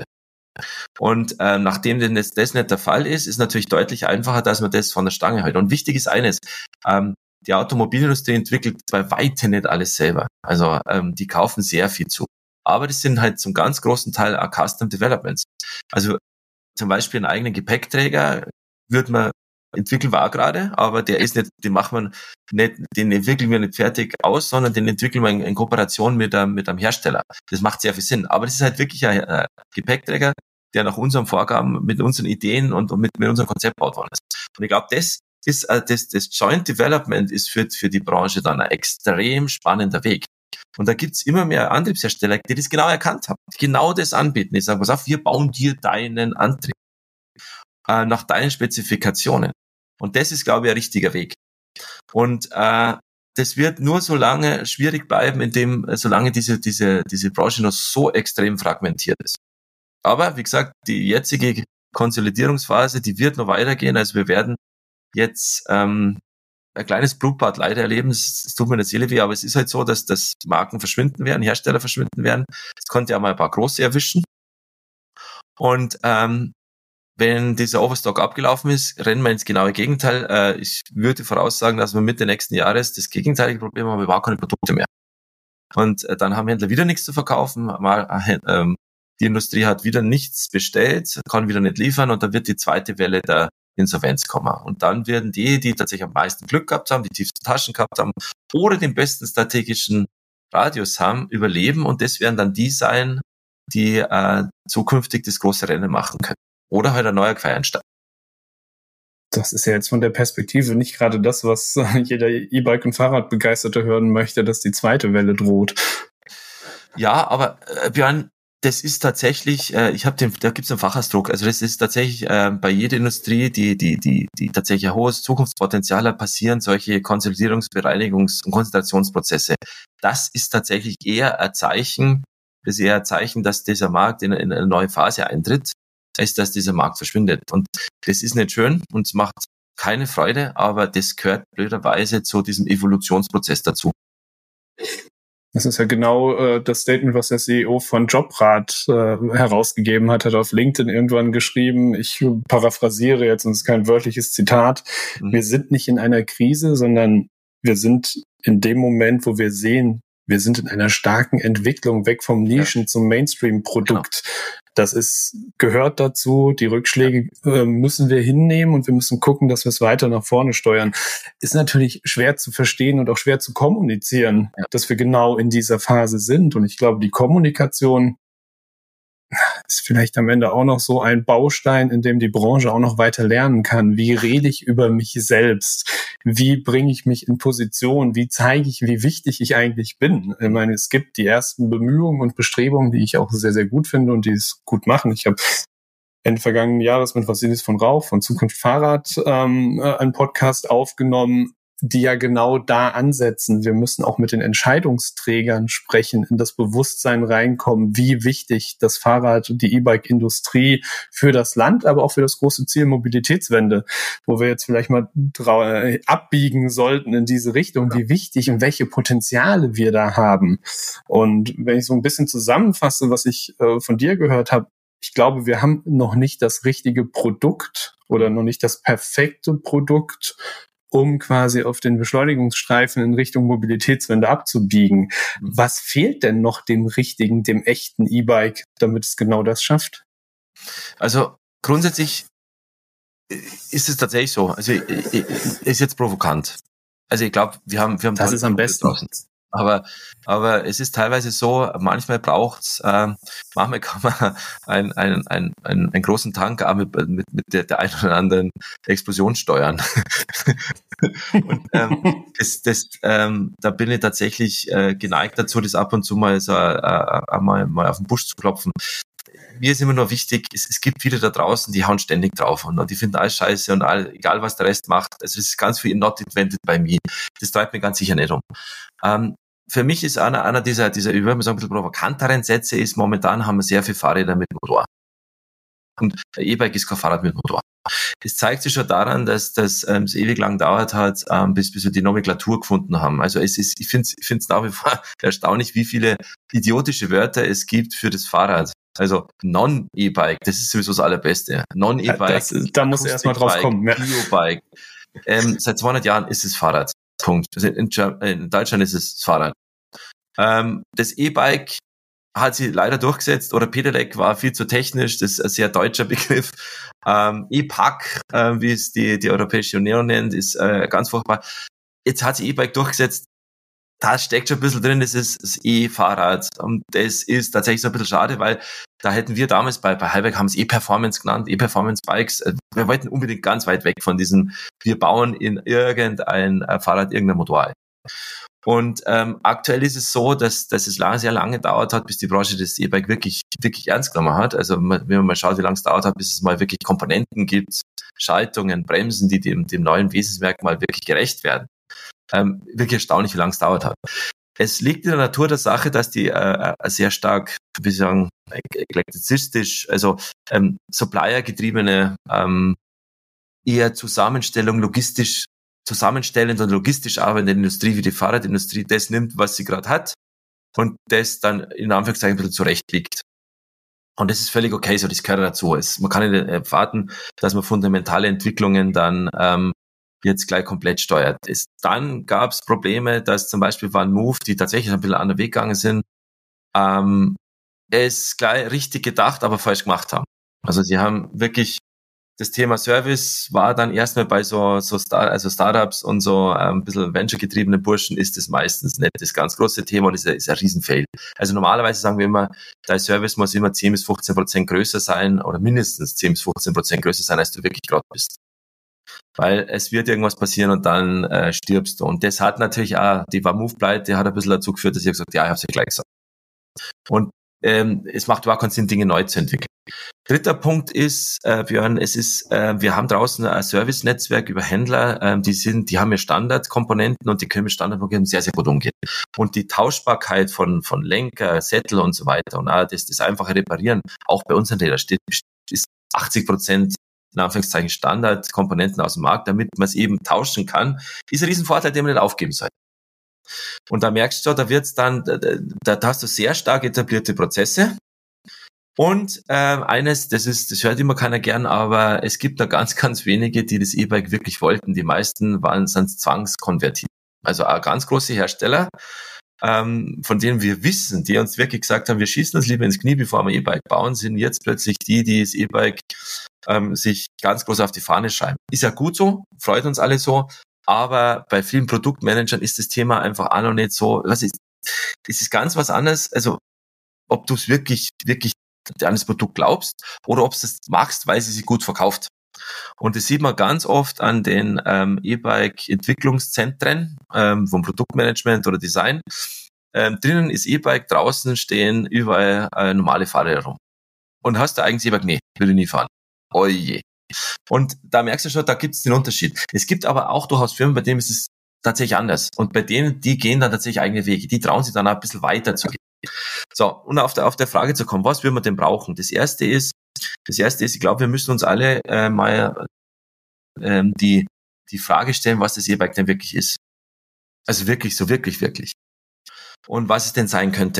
Und äh, nachdem denn das, das nicht der Fall ist, ist natürlich deutlich einfacher, dass man das von der Stange hält. Und wichtig ist eines, ähm, die Automobilindustrie entwickelt bei weitem nicht alles selber. Also ähm, die kaufen sehr viel zu. Aber das sind halt zum ganz großen Teil auch Custom Developments. Also zum Beispiel einen eigenen Gepäckträger wird man entwickeln wir auch gerade, aber der ist nicht, den machen wir nicht, den entwickeln wir nicht fertig aus, sondern den entwickeln wir in, in Kooperation mit einem, mit einem Hersteller. Das macht sehr viel Sinn. Aber das ist halt wirklich ein, ein Gepäckträger, der nach unseren Vorgaben, mit unseren Ideen und, und mit, mit unserem Konzept baut worden ist. Und ich glaube, das ist, das, das Joint Development ist für, für die Branche dann ein extrem spannender Weg. Und da gibt's immer mehr Antriebshersteller, die das genau erkannt haben, die genau das anbieten. Die sagen, pass auf, wir bauen dir deinen Antrieb äh, nach deinen Spezifikationen. Und das ist, glaube ich, ein richtiger Weg. Und äh, das wird nur so lange schwierig bleiben, indem, solange diese, diese, diese Branche noch so extrem fragmentiert ist. Aber wie gesagt, die jetzige Konsolidierungsphase, die wird noch weitergehen. Also wir werden jetzt ähm, ein kleines Blutbad leider erleben. Es, es tut mir in der Seele weh, aber es ist halt so, dass, dass Marken verschwinden werden, Hersteller verschwinden werden. Es konnte ja mal ein paar große erwischen. Und ähm, wenn dieser Overstock abgelaufen ist, rennen wir ins genaue Gegenteil. Äh, ich würde voraussagen, dass wir Mitte nächsten Jahres das gegenteilige Problem haben, wir haben keine Produkte mehr. Und äh, dann haben Händler wieder nichts zu verkaufen. Mal, äh, ähm, die Industrie hat wieder nichts bestellt, kann wieder nicht liefern und dann wird die zweite Welle der Insolvenz kommen. Und dann werden die, die tatsächlich am meisten Glück gehabt haben, die tiefsten Taschen gehabt haben oder den besten strategischen Radius haben, überleben und das werden dann die sein, die äh, zukünftig das große Rennen machen können. Oder halt ein neuer Quereinsteig. Das ist ja jetzt von der Perspektive nicht gerade das, was jeder E-Bike- und Fahrradbegeisterte hören möchte, dass die zweite Welle droht. Ja, aber äh, Björn, das ist tatsächlich, äh, ich habe den, da gibt's einen Fachausdruck, also das ist tatsächlich äh, bei jeder Industrie, die die die die tatsächlich ein hohes Zukunftspotenzial hat, passieren solche Konsolidierungs-, Bereinigungs- und Konzentrationsprozesse. Das ist tatsächlich eher ein Zeichen, das ist eher ein Zeichen, dass dieser Markt in, in eine neue Phase eintritt, als dass dieser Markt verschwindet. Und das ist nicht schön und es macht keine Freude, aber das gehört blöderweise zu diesem Evolutionsprozess dazu. Das ist ja genau äh, das Statement, was der C E O von Jobrat äh, herausgegeben hat, hat auf LinkedIn irgendwann geschrieben, ich paraphrasiere jetzt, und es ist kein wörtliches Zitat, mhm. Wir sind nicht in einer Krise, sondern wir sind in dem Moment, wo wir sehen, wir sind in einer starken Entwicklung weg vom Nischen ja. zum Mainstream-Produkt. Genau. Das ist, gehört dazu. Die Rückschläge äh, müssen wir hinnehmen und wir müssen gucken, dass wir es weiter nach vorne steuern. Ist natürlich schwer zu verstehen und auch schwer zu kommunizieren, ja. dass wir genau in dieser Phase sind. Und ich glaube, die Kommunikation ist vielleicht am Ende auch noch so ein Baustein, in dem die Branche auch noch weiter lernen kann. Wie rede ich über mich selbst? Wie bringe ich mich in Position? Wie zeige ich, wie wichtig ich eigentlich bin? Ich meine, es gibt die ersten Bemühungen und Bestrebungen, die ich auch sehr, sehr gut finde und die es gut machen. Ich habe Ende vergangenen Jahres mit Vasilis von Rauch von Zukunft Fahrrad ähm, einen Podcast aufgenommen, die ja genau da ansetzen. Wir müssen auch mit den Entscheidungsträgern sprechen, in das Bewusstsein reinkommen, wie wichtig das Fahrrad und die E-Bike-Industrie für das Land, aber auch für das große Ziel Mobilitätswende, wo wir jetzt vielleicht mal trau- abbiegen sollten in diese Richtung, wie wichtig und welche Potenziale wir da haben. Und wenn ich so ein bisschen zusammenfasse, was ich äh, von dir gehört habe, ich glaube, wir haben noch nicht das richtige Produkt oder noch nicht das perfekte Produkt, um quasi auf den Beschleunigungsstreifen in Richtung Mobilitätswende abzubiegen. Was fehlt denn noch dem richtigen, dem echten E-Bike, damit es genau das schafft? Also grundsätzlich ist es tatsächlich so. Also ist jetzt provokant. Also ich glaube, wir haben, wir haben das ist am besten. Draußen. Aber, aber es ist teilweise so, manchmal braucht's, äh, manchmal kann man einen, einen, einen, einen, einen großen Tank auch mit, mit, mit der, der einen oder anderen Explosion steuern. Und ähm, das, das, ähm, da bin ich tatsächlich äh, geneigt dazu, das ab und zu mal so äh, mal, mal auf den Busch zu klopfen. Mir ist immer nur wichtig, es, es gibt viele da draußen, die hauen ständig drauf und, und die finden alles scheiße und all, egal was der Rest macht. Also das ist ganz viel not invented by me. Das treibt mir ganz sicher nicht um. Ähm, für mich ist einer, einer dieser, dieser, ich würde mal sagen, ein bisschen provokanteren Sätze ist, momentan haben wir sehr viele Fahrräder mit Motor. Und ein E-Bike ist kein Fahrrad mit Motor. Das zeigt sich schon daran, dass das ähm, es ewig lang dauert hat, ähm, bis, bis wir die Nomenklatur gefunden haben. Also es ist, ich finde es ich find's nach wie vor erstaunlich, wie viele idiotische Wörter es gibt für das Fahrrad. Also Non-E-Bike, das ist sowieso das Allerbeste. Non-E-Bike, das, da muss erst mal drauf kommen. Ja. Bio-Bike. Ähm, seit zweihundert Jahren ist es Fahrrad. Punkt. Also in, in Deutschland ist es das Fahrrad. Ähm, das E-Bike hat sie leider durchgesetzt, oder Pedelec war viel zu technisch, das ist ein sehr deutscher Begriff. Ähm, E-Pack, äh, wie es die, die Europäische Union nennt, ist äh, ganz furchtbar. Jetzt hat sie E-Bike durchgesetzt, da steckt schon ein bisschen drin, das ist das E-Fahrrad. Und das ist tatsächlich so ein bisschen schade, weil da hätten wir damals bei, bei Halberg haben es E-Performance genannt, E-Performance-Bikes. Wir wollten unbedingt ganz weit weg von diesem, wir bauen in irgendein Fahrrad irgendein Motor ein. Und ähm, aktuell ist es so, dass, dass es lange, sehr lange gedauert hat, bis die Branche das E-Bike wirklich, wirklich ernst genommen hat. Also wenn man mal schaut, wie lange es dauert hat, bis es mal wirklich Komponenten gibt, Schaltungen, Bremsen, die dem, dem neuen Wesensmerkmal wirklich gerecht werden. ähm, wirklich erstaunlich, wie lange es dauert hat. Es liegt in der Natur der Sache, dass die äh, sehr stark, wie Sie sagen, eklektizistisch, also ähm, Supplier-getriebene ähm, eher Zusammenstellung, logistisch zusammenstellend und logistisch arbeitende Industrie wie die Fahrradindustrie das nimmt, was sie gerade hat und das dann in Anführungszeichen ein bisschen zurechtbiegt. Und das ist völlig okay, so das gehört dazu. Es, man kann nicht erwarten, dass man fundamentale Entwicklungen dann ähm, jetzt gleich komplett steuert. Es, dann gab es Probleme, dass zum Beispiel OneMove, die tatsächlich ein bisschen anderen Weg gegangen sind, ähm, es gleich richtig gedacht, aber falsch gemacht haben. Also sie haben wirklich das Thema Service war dann erstmal bei so so Star, also Startups und so ähm, ein bisschen Venture-getriebene Burschen ist das meistens nicht das ganz große Thema und ist ein, ist ein Riesenfail. Also normalerweise sagen wir immer, dein Service muss immer zehn bis fünfzehn Prozent größer sein oder mindestens zehn bis fünfzehn Prozent größer sein, als du wirklich gerade bist. Weil es wird irgendwas passieren und dann äh, stirbst du. Und das hat natürlich auch, die OneMove-Pleite hat ein bisschen dazu geführt, dass ich gesagt habe, ja, ich habe es ja gleich gesagt. Und ähm, es macht überhaupt keinen Sinn, Dinge neu zu entwickeln. Dritter Punkt ist, äh, Björn, es ist, äh, wir haben draußen ein Service-Netzwerk über Händler, ähm, die sind, die haben ja Standardkomponenten und die können mit Standardprogrammen sehr, sehr gut umgehen. Und die Tauschbarkeit von von Lenker, Sättel und so weiter und auch das, das einfache Reparieren, auch bei unseren Rädern steht, ist achtzig Prozent in Anführungszeichen Standardkomponenten aus dem Markt, damit man es eben tauschen kann, ist ein Riesenvorteil, den man nicht aufgeben sollte. Und da merkst du, da wird's dann, da, da hast du sehr stark etablierte Prozesse. Und äh, eines, das ist, das hört immer keiner gern, aber es gibt da ganz, ganz wenige, die das E-Bike wirklich wollten. Die meisten waren sind zwangskonvertiert. Also auch ganz große Hersteller, ähm, von denen wir wissen, die uns wirklich gesagt haben, wir schießen uns lieber ins Knie, bevor wir E-Bike bauen, sind jetzt plötzlich die, die das E-Bike ähm, sich ganz groß auf die Fahne schreiben. Ist ja gut so, freut uns alle so. Aber bei vielen Produktmanagern ist das Thema einfach auch noch nicht so, was ist, das ist ganz was anderes, also ob du es wirklich, wirklich an das Produkt glaubst oder ob du es magst, weil sie sich gut verkauft. Und das sieht man ganz oft an den ähm, E-Bike-Entwicklungszentren ähm, vom Produktmanagement oder Design. Ähm, drinnen ist E-Bike, draußen stehen überall äh, normale Fahrräder rum. Und hast du eigentlich E-Bike? Nee, würde ich nie fahren. Oje. Und da merkst du schon, da gibt es den Unterschied. Es gibt aber auch durchaus Firmen, bei denen ist es tatsächlich anders. Und bei denen, die gehen dann tatsächlich eigene Wege. Die trauen sich dann auch ein bisschen weiter zu gehen. So, und auf der, auf der Frage zu kommen, was will man denn brauchen? Das erste ist, das erste ist, ich glaube, wir müssen uns alle äh, mal ähm, die, die Frage stellen, was das E-Bike denn wirklich ist. Also wirklich, so wirklich, wirklich. Und was es denn sein könnte.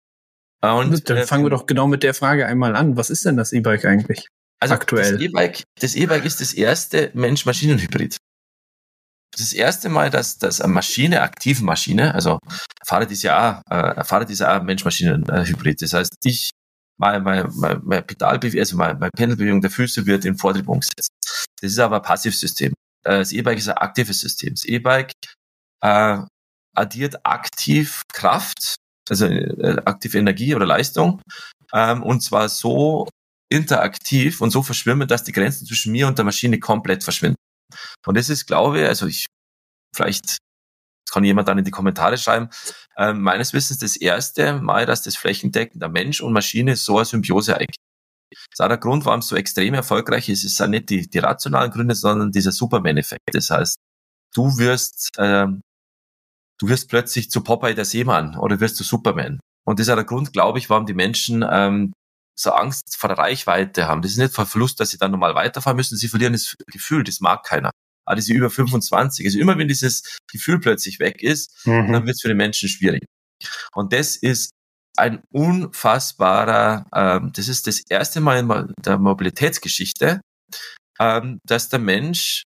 Und, dann äh, fangen wir doch genau mit der Frage einmal an. Was ist denn das E-Bike eigentlich? Also aktuell. Das E-Bike, das E-Bike ist das erste Mensch-Maschinen-Hybrid. Das ist das erste Mal, dass, dass eine Maschine, aktive Maschine, also ein Fahrrad ist ja auch, äh, ein Fahrrad ist ja auch ein Mensch-Maschinen-Hybrid. Das heißt, ich, mein, mein, mein, mein Pedalbewegung, also meine, meine Pendelbewegung der Füße wird in Vortrieb umgesetzt. Das ist aber ein Passivsystem. Das E-Bike ist ein aktives System. Das E-Bike äh, addiert aktiv Kraft, also äh, aktive Energie oder Leistung, ähm, und zwar so interaktiv und so verschwimmen, dass die Grenzen zwischen mir und der Maschine komplett verschwinden. Und das ist, glaube ich, also ich, vielleicht kann jemand dann in die Kommentare schreiben, äh, meines Wissens das erste Mal, dass das flächendeckend der Mensch und Maschine so eine Symbiose eingeht. Das ist auch der Grund, warum es so extrem erfolgreich ist. Es sind nicht die, die rationalen Gründe, sondern dieser Superman-Effekt. Das heißt, du wirst, ähm, du wirst plötzlich zu Popeye der Seemann oder wirst zu Superman. Und das ist auch der Grund, glaube ich, warum die Menschen ähm, so Angst vor der Reichweite haben. Das ist nicht vor Verlust, dass sie dann normal weiterfahren müssen. Sie verlieren das Gefühl, das mag keiner. Aber diese über fünfundzwanzig, also immer wenn dieses Gefühl plötzlich weg ist, mhm. dann wird es für die Menschen schwierig. Und das ist ein unfassbarer, ähm, das ist das erste Mal in der Mobilitätsgeschichte, ähm, dass der Mensch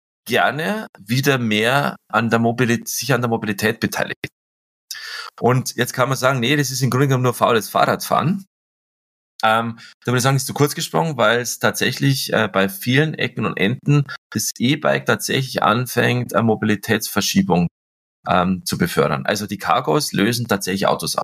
gerne wieder mehr an der Mobilität, sich an der Mobilität beteiligt. Und jetzt kann man sagen, nee, das ist im Grunde genommen nur faules Fahrradfahren. Ähm, da würde ich sagen, ist zu kurz gesprungen, weil es tatsächlich äh, bei vielen Ecken und Enden das E-Bike tatsächlich anfängt, eine Mobilitätsverschiebung ähm, zu befördern. Also die Cargos lösen tatsächlich Autos ab.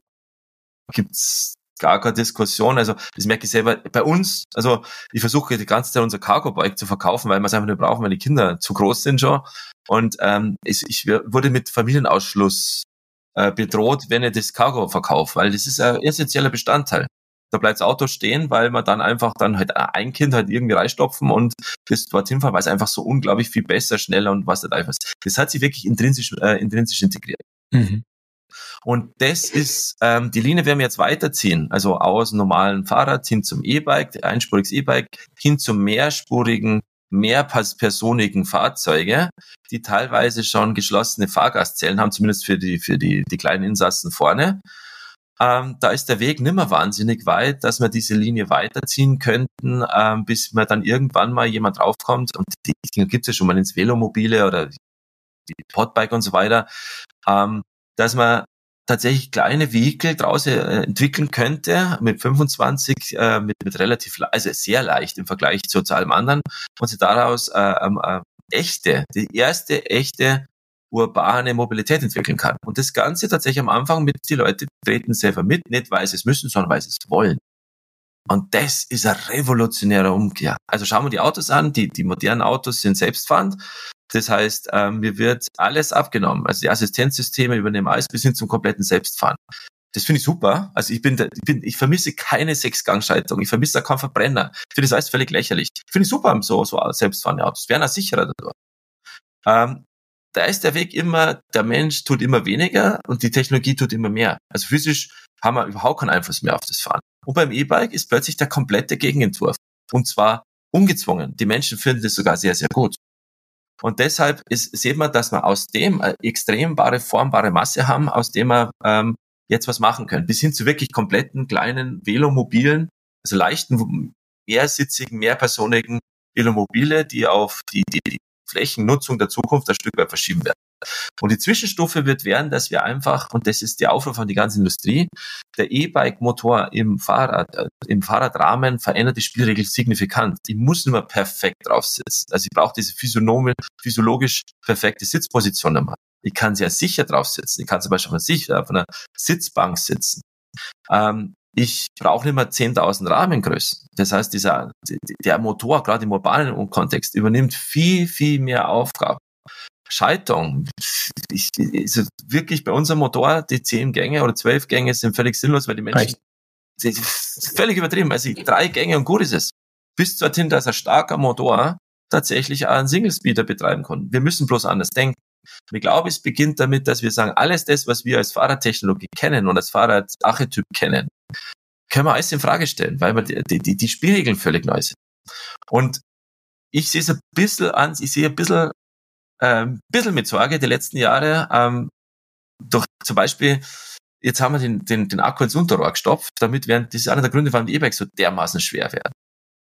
Gibt's gar keine Diskussion. Also das merke ich selber bei uns. Also ich versuche die ganze Zeit unser Cargo-Bike zu verkaufen, weil wir es einfach nicht brauchen, weil die Kinder zu groß sind schon. Und ähm, ich, ich wurde mit Familienausschluss äh, bedroht, wenn ich das Cargo verkaufe, weil das ist ein essentieller Bestandteil. Da bleibt das Auto stehen, weil man dann einfach dann halt ein Kind halt irgendwie reinstopfen und das dorthin fahren, weil es einfach so unglaublich viel besser, schneller und was da einfach ist. Das hat sich wirklich intrinsisch, äh, intrinsisch integriert. Mhm. Und das ist, ähm, die Linie werden wir jetzt weiterziehen, also aus dem normalen Fahrrad hin zum E-Bike, einspuriges E-Bike, hin zum mehrspurigen, mehrpersonigen Fahrzeuge, die teilweise schon geschlossene Fahrgastzellen haben, zumindest für die, für die, die kleinen Insassen vorne. Ähm, da ist der Weg nimmer wahnsinnig weit, dass wir diese Linie weiterziehen könnten, ähm, bis man dann irgendwann mal jemand draufkommt, und die Dinge gibt es ja schon mal ins Velomobile oder die Podbike und so weiter, ähm, dass man tatsächlich kleine Vehikel draus äh, entwickeln könnte, mit fünfundzwanzig, äh, mit, mit relativ, also sehr leicht im Vergleich zu, zu allem anderen, und sie daraus äh, äh, echte, die erste echte urbane Mobilität entwickeln kann. Und das Ganze tatsächlich am Anfang mit, die Leute treten selber mit, nicht weil sie es müssen, sondern weil sie es wollen. Und das ist ein revolutionärer Umkehr. Also schauen wir die Autos an, die, die modernen Autos sind selbstfahrend. Das heißt, ähm, mir wird alles abgenommen. Also die Assistenzsysteme übernehmen alles bis hin zum kompletten Selbstfahren. Das finde ich super. Also ich bin, da, ich bin, ich vermisse keine Sechsgangschaltung. Ich vermisse da keinen Verbrenner. Ich finde das alles völlig lächerlich. Finde ich super, so, so selbstfahrende Autos. Wären auch sicherer dadurch. Ähm, da ist der Weg immer, der Mensch tut immer weniger und die Technologie tut immer mehr. Also physisch haben wir überhaupt keinen Einfluss mehr auf das Fahren. Und beim E-Bike ist plötzlich der komplette Gegenentwurf. Und zwar ungezwungen. Die Menschen finden das sogar sehr, sehr gut. Und deshalb ist, sieht man, dass wir aus dem eine extrem bare, formbare Masse haben, aus dem wir ähm, jetzt was machen können. Bis hin zu wirklich kompletten kleinen Velomobilen, also leichten, mehrsitzigen, mehrpersonigen Velomobile, die auf die, die, die Flächennutzung der Zukunft ein Stück weit verschieben werden. Und die Zwischenstufe wird werden, dass wir einfach, und das ist der Aufruf an die ganze Industrie, der E-Bike-Motor im Fahrrad, äh, im Fahrradrahmen verändert die Spielregel signifikant. Ich muss nicht mehr perfekt drauf sitzen. Also ich brauche diese physiologisch perfekte Sitzposition immer. Ich kann sehr sicher drauf sitzen. Ich kann zum Beispiel auf einer, auf einer Sitzbank sitzen. Ähm, ich brauche nicht mehr zehntausend Rahmengrößen. Das heißt, dieser, der Motor, gerade im urbanen Kontext, übernimmt viel, viel mehr Aufgaben. Schaltung. Ich, also wirklich bei unserem Motor, die zehn Gänge oder zwölf Gänge sind völlig sinnlos, weil die Menschen, das ist völlig übertrieben. Also drei Gänge und gut ist es. Bis dorthin, dass ein starker Motor tatsächlich einen Single-Speeder betreiben kann. Wir müssen bloß anders denken. Ich glaube, es beginnt damit, dass wir sagen, alles das, was wir als Fahrradtechnologie kennen und als Fahrradarchetyp kennen, können wir alles in Frage stellen, weil wir die, die, die Spielregeln völlig neu sind. Und ich sehe es ein bisschen an, ich sehe ein bisschen ein bisschen mit Sorge die letzten Jahre, ähm, durch zum Beispiel, jetzt haben wir den, den, den Akku ins Unterrohr gestopft, damit werden, das ist einer der Gründe, warum die E-Bikes so dermaßen schwer werden.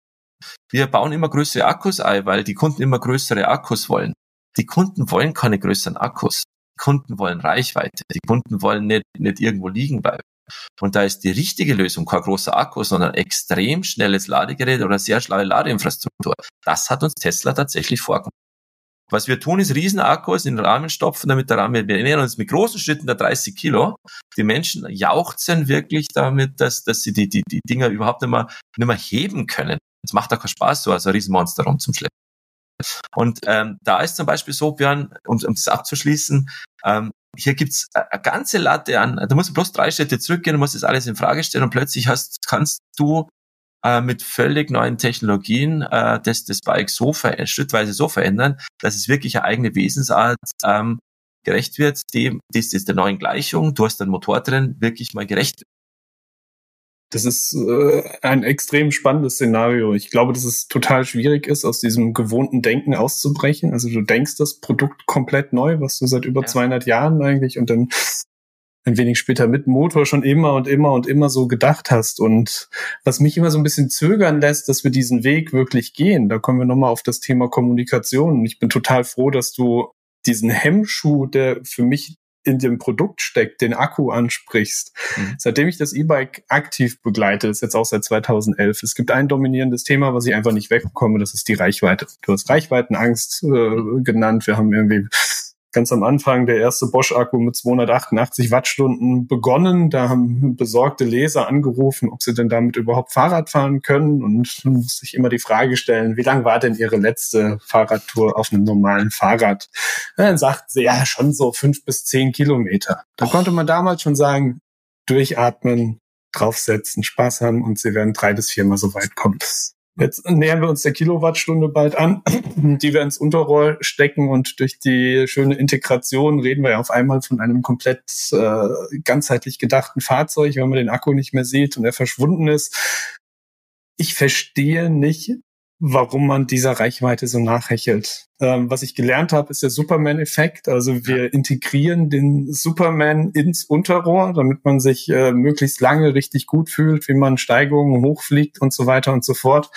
Wir bauen immer größere Akkus ein, weil die Kunden immer größere Akkus wollen. Die Kunden wollen keine größeren Akkus. Die Kunden wollen Reichweite. Die Kunden wollen nicht, nicht irgendwo liegen bleiben. Und da ist die richtige Lösung kein großer Akku, sondern extrem schnelles Ladegerät oder sehr schlaue Ladeinfrastruktur. Das hat uns Tesla tatsächlich vorgemacht. Was wir tun, ist Riesenakkus in den Rahmen stopfen, damit der Rahmen, wir nähern uns mit großen Schritten der dreißig Kilo. Die Menschen jauchzen wirklich damit, dass, dass sie die, die, die Dinger überhaupt nicht mehr, nicht mehr heben können. Es macht auch keinen Spaß, so also ein Riesenmonster rumzuschleppen. Und ähm, da ist zum Beispiel so, Björn, um, um das abzuschließen, ähm, hier gibt's eine ganze Latte an, da musst du bloß drei Schritte zurückgehen, du musst das alles in Frage stellen und plötzlich hast, kannst du äh, mit völlig neuen Technologien äh, das, das Bike so ver- schrittweise so verändern, dass es wirklich eine eigene Wesensart ähm, gerecht wird, dem, das ist der neuen Gleichung, du hast einen Motor drin, wirklich mal gerecht wird. Das ist äh, ein extrem spannendes Szenario. Ich glaube, dass es total schwierig ist, aus diesem gewohnten Denken auszubrechen. Also du denkst das Produkt komplett neu, was du seit über ja. zweihundert Jahren eigentlich und dann ein wenig später mit Motor schon immer und immer und immer so gedacht hast. Und was mich immer so ein bisschen zögern lässt, dass wir diesen Weg wirklich gehen, da kommen wir nochmal auf das Thema Kommunikation. Und ich bin total froh, dass du diesen Hemmschuh, der für mich in dem Produkt steckt, den Akku ansprichst. Mhm. Seitdem ich das E-Bike aktiv begleite, das ist jetzt auch seit zweitausendelf, es gibt ein dominierendes Thema, was ich einfach nicht wegbekomme, das ist die Reichweite. Du hast Reichweitenangst äh, genannt. Wir haben irgendwie ganz am Anfang der erste Bosch-Akku mit zweihundertachtundachtzig Wattstunden begonnen. Da haben besorgte Leser angerufen, ob sie denn damit überhaupt Fahrrad fahren können, und man muss sich immer die Frage stellen, wie lang war denn ihre letzte Fahrradtour auf einem normalen Fahrrad? Ja, dann sagten sie, ja, schon so fünf bis zehn Kilometer. Da konnte man damals schon sagen, durchatmen, draufsetzen, Spaß haben und sie werden drei bis viermal so weit kommen. Jetzt nähern wir uns der Kilowattstunde bald an, die wir ins Unterrohr stecken, und durch die schöne Integration reden wir ja auf einmal von einem komplett äh, ganzheitlich gedachten Fahrzeug, wenn man den Akku nicht mehr sieht und er verschwunden ist. Ich verstehe nicht, warum man dieser Reichweite so nachhechelt. Ähm, was ich gelernt habe, ist der Superman-Effekt. Also wir integrieren den Superman ins Unterrohr, damit man sich äh, möglichst lange richtig gut fühlt, wie man Steigungen hochfliegt und so weiter und so fort.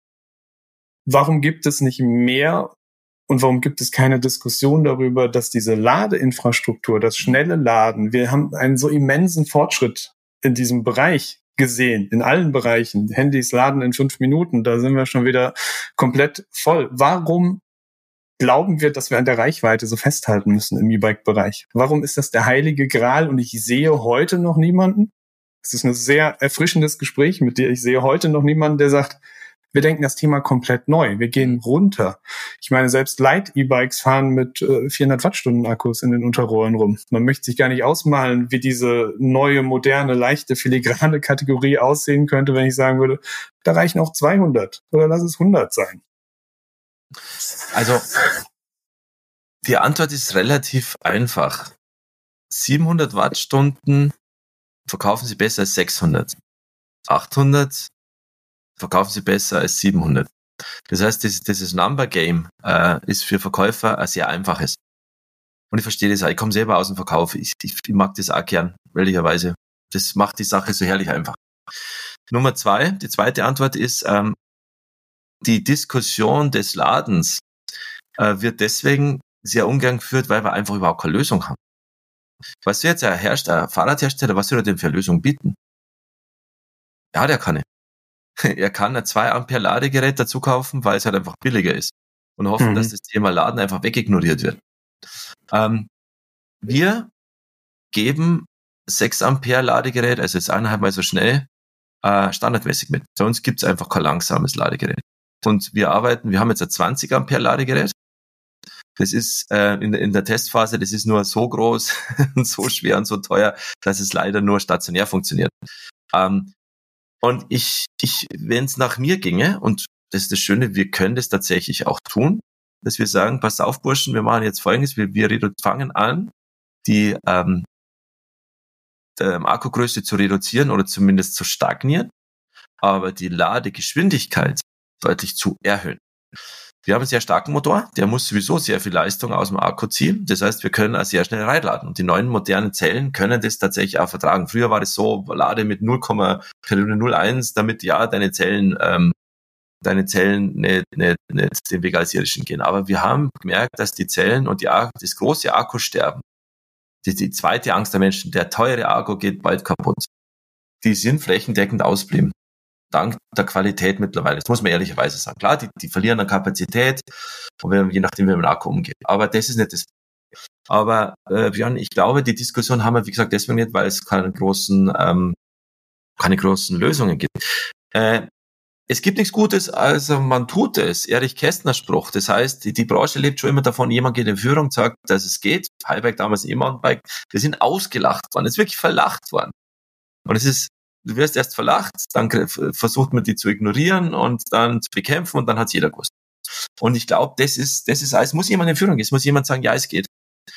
Warum gibt es nicht mehr und warum gibt es keine Diskussion darüber, dass diese Ladeinfrastruktur, das schnelle Laden, wir haben einen so immensen Fortschritt in diesem Bereich gesehen, in allen Bereichen. Handys laden in fünf Minuten, da sind wir schon wieder komplett voll. Warum glauben wir, dass wir an der Reichweite so festhalten müssen im E-Bike-Bereich? Warum ist das der heilige Gral und ich sehe heute noch niemanden? Es ist ein sehr erfrischendes Gespräch mit dir. Ich sehe heute noch niemanden, der sagt, wir denken das Thema komplett neu. Wir gehen runter. Ich meine, selbst Light-E-Bikes fahren mit äh, vierhundert Wattstunden Akkus in den Unterrohren rum. Man möchte sich gar nicht ausmalen, wie diese neue, moderne, leichte, filigrane Kategorie aussehen könnte, wenn ich sagen würde, da reichen auch zweihundert oder lass es hundert sein. Also, die Antwort ist relativ einfach. siebenhundert Wattstunden verkaufen Sie besser als sechshundert. achthundert verkaufen Sie besser als siebenhundert. Das heißt, dieses, dieses Number Game äh, ist für Verkäufer ein sehr einfaches. Und ich verstehe das auch. Ich komme selber aus dem Verkauf. Ich, ich, ich mag das auch gern, ehrlicherweise. Das macht die Sache so herrlich einfach. Nummer zwei, die zweite Antwort ist, ähm, die Diskussion des Ladens äh, wird deswegen sehr ungern geführt, weil wir einfach überhaupt keine Lösung haben. Was du jetzt ein, Hersteller, ein Fahrradhersteller, was soll er denn für eine Lösung bieten? Ja, der kann nicht. Er kann ein zwei Ampere Ladegerät dazu kaufen, weil es halt einfach billiger ist. Und hoffen, mhm. dass das Thema Laden einfach wegignoriert wird. Ähm, wir geben sechs Ampere Ladegerät, also jetzt eineinhalb Mal so schnell, äh, standardmäßig mit. Bei uns gibt es einfach kein langsames Ladegerät. Und wir arbeiten, wir haben jetzt ein zwanzig Ampere Ladegerät. Das ist äh, in, in der Testphase, das ist nur so groß und so schwer und so teuer, dass es leider nur stationär funktioniert. Ähm, Und ich, ich, wenn es nach mir ginge, und das ist das Schöne, wir können das tatsächlich auch tun, dass wir sagen, pass auf, Burschen, wir machen jetzt Folgendes, wir, wir redu- fangen an, die ähm, ähm, Akkugröße zu reduzieren oder zumindest zu stagnieren, aber die Ladegeschwindigkeit deutlich zu erhöhen. Wir haben einen sehr starken Motor, der muss sowieso sehr viel Leistung aus dem Akku ziehen. Das heißt, wir können auch sehr schnell reinladen. Und die neuen modernen Zellen können das tatsächlich auch vertragen. Früher war das so, lade mit null Komma null eins, damit ja deine Zellen ähm, deine Zellen nicht, nicht, nicht den Weg als irdischen gehen. Aber wir haben gemerkt, dass die Zellen und die Akku, das große Akkusterben, die, die zweite Angst der Menschen, der teure Akku geht bald kaputt, die sind flächendeckend ausblieben. Dank der Qualität mittlerweile. Das muss man ehrlicherweise sagen. Klar, die, die verlieren an Kapazität, je nachdem, wie man mit dem Akku umgeht. Aber das ist nicht das. Aber äh, Björn, ich glaube, die Diskussion haben wir, wie gesagt, deswegen nicht, weil es keine großen, ähm, keine großen Lösungen gibt. Äh, es gibt nichts Gutes, also man tut es. Erich Kästner Spruch. Das heißt, die, die Branche lebt schon immer davon, jemand geht in Führung, sagt, dass es geht. Highbike, damals E-Mountainbike. Wir sind ausgelacht worden. Es ist wirklich verlacht worden. Und es ist, du wirst erst verlacht, dann versucht man die zu ignorieren und dann zu bekämpfen und dann hat es jeder gewusst. Und ich glaube, das ist, das ist, es muss jemand in Führung gehen, es muss jemand sagen, ja, es geht.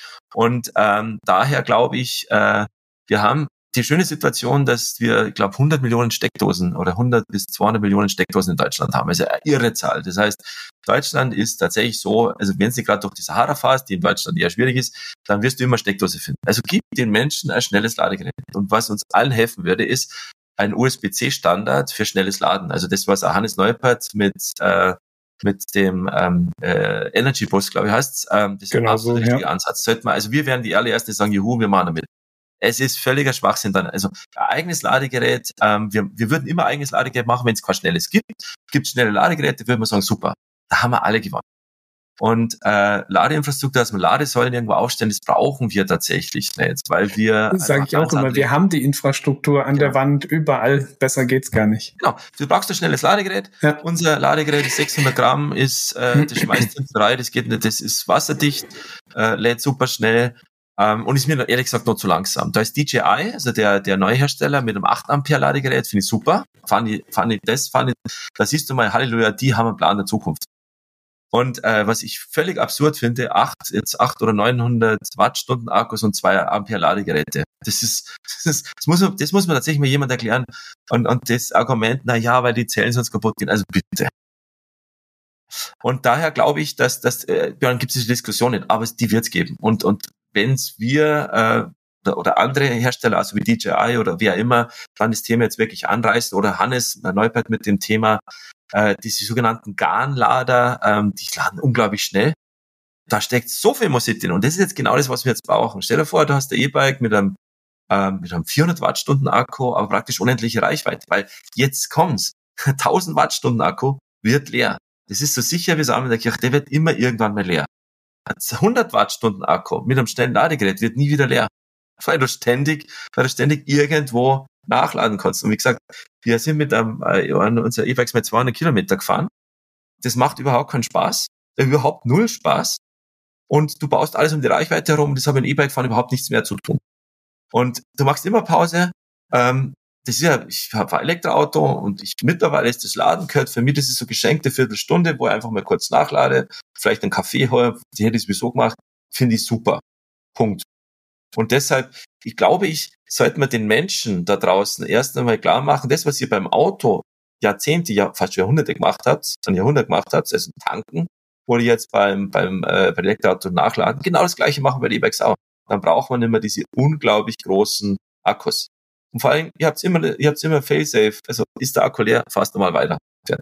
Und ähm, daher glaube ich, äh, wir haben die schöne Situation, dass wir, ich glaube, hundert Millionen Steckdosen oder hundert bis zweihundert Millionen Steckdosen in Deutschland haben. Also eine irre Zahl. Das heißt, Deutschland ist tatsächlich so, also wenn du gerade durch die Sahara fährst, die in Deutschland eher schwierig ist, dann wirst du immer Steckdose finden. Also gib den Menschen ein schnelles Ladegerät. Und was uns allen helfen würde, ist ein U S B C Standard für schnelles Laden. Also das, was Hannes Neupert mit äh, mit dem ähm, äh, Energy Bus, glaube ich, heißt's. Ähm, das genau ist ein so, richtiger ja. Ansatz. Sollte man, also wir wären die allerersten, die sagen, juhu, wir machen damit. Es ist völliger Schwachsinn dann. Also ein eigenes Ladegerät, ähm, wir, wir würden immer ein eigenes Ladegerät machen, wenn es kein schnelles gibt. Gibt schnelle Ladegeräte, würde man sagen, super. Da haben wir alle gewonnen. Und äh, Ladeinfrastruktur, dass wir Ladesäulen irgendwo aufstellen, das brauchen wir tatsächlich nicht, weil wir... Das sage ich auch immer, wir haben die Infrastruktur an genau. der Wand überall, besser geht's gar nicht. Genau, du brauchst ein schnelles Ladegerät. Ja. Unser Ladegerät ist sechshundert Gramm, ist, äh, das schmeißt du rein, das geht nicht, das ist wasserdicht, äh, lädt super schnell. Ähm, und ist mir ehrlich gesagt noch zu langsam. Da ist D J I, also der, der neue Hersteller mit einem acht Ampere Ladegerät, finde ich super. Fand ich, fand ich, das fand ich, da siehst du mal, Halleluja, die haben einen Plan der Zukunft. Und äh, was ich völlig absurd finde, acht, jetzt acht oder neunhundert Wattstunden Akkus und zwei Ampere Ladegeräte. Das ist, das ist, das muss man, das muss man tatsächlich mal jemand erklären. Und, und das Argument, na ja, weil die Zellen sonst kaputt gehen, also bitte. Und daher glaube ich, dass, dass, äh, dann gibt es diese Diskussion nicht, aber die wird es geben. Und, und wenn es wir, äh, oder andere Hersteller, also wie D J I oder wer immer, dann das Thema jetzt wirklich anreißen, oder Hannes Neupert mit dem Thema, äh, diese sogenannten G A N-Lader, ähm, die laden unglaublich schnell. Da steckt so viel Musik drin. Und das ist jetzt genau das, was wir jetzt brauchen. Stell dir vor, du hast ein E-Bike mit einem, ähm, mit einem vierhundert Wattstunden Akku, aber praktisch unendliche Reichweite. Weil jetzt kommt's. tausend Wattstunden Akku wird leer. Das ist so sicher wie Samen in der Kirche. Der wird immer irgendwann mal leer. Ein hundert Wattstunden Akku mit einem schnellen Ladegerät wird nie wieder leer. Weil du ständig, weil du ständig irgendwo nachladen kannst. Und wie gesagt, wir sind mit einem, äh, unser E-Bikes mit zweihundert Kilometer gefahren. Das macht überhaupt keinen Spaß. Überhaupt null Spaß. Und du baust alles um die Reichweite herum. Das hat mit dem E-Bike fahren überhaupt nichts mehr zu tun. Und du machst immer Pause. Ähm, das ist ja, ich habe ein Elektroauto und ich mittlerweile ist das Laden gehört. Für mich, das ist so geschenkte Viertelstunde, wo ich einfach mal kurz nachlade, vielleicht einen Kaffee hole, die hätte ich sowieso gemacht. Finde ich super. Punkt. Und deshalb, ich glaube, ich sollte man den Menschen da draußen erst einmal klar machen, das, was ihr beim Auto Jahrzehnte, ja fast Jahrhunderte gemacht habt, ein Jahrhundert gemacht habt, also tanken, oder jetzt beim beim äh, bei Elektroauto nachladen, genau das Gleiche machen bei den E-Bikes auch. Dann braucht man immer diese unglaublich großen Akkus. Und vor allem, ihr habt's immer, ihr habt's immer Fail-Safe, also ist der Akku leer, fahrt mal weiter. Fertig.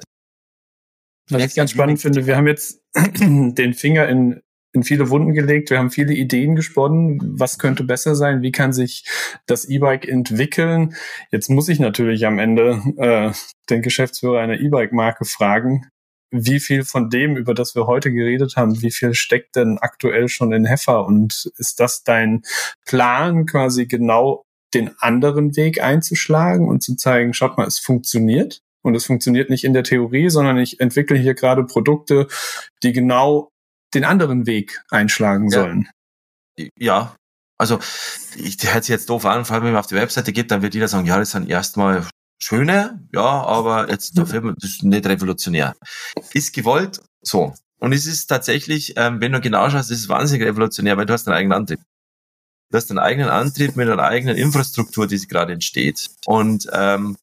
Was ich ganz spannend finde, wir haben jetzt den Finger in in viele Wunden gelegt, wir haben viele Ideen gesponnen, was könnte besser sein, wie kann sich das E-Bike entwickeln. Jetzt muss ich natürlich am Ende äh, den Geschäftsführer einer E-Bike-Marke fragen, wie viel von dem, über das wir heute geredet haben, wie viel steckt denn aktuell schon in Heffer, und ist das dein Plan, quasi genau den anderen Weg einzuschlagen und zu zeigen, schaut mal, es funktioniert, und es funktioniert nicht in der Theorie, sondern ich entwickle hier gerade Produkte, die genau den anderen Weg einschlagen sollen. Ja, ja. Also ich hätte es jetzt doof an, vor allem wenn man auf die Webseite geht, dann wird jeder sagen, ja, das sind erstmal schöne, ja, aber jetzt dafür, das ist nicht revolutionär. Ist gewollt, so. Und es ist tatsächlich, ähm, wenn du genau schaust, ist es wahnsinnig revolutionär, weil du hast einen eigenen Antrieb. Du hast einen eigenen Antrieb mit einer eigenen Infrastruktur, die gerade entsteht. Und ähm,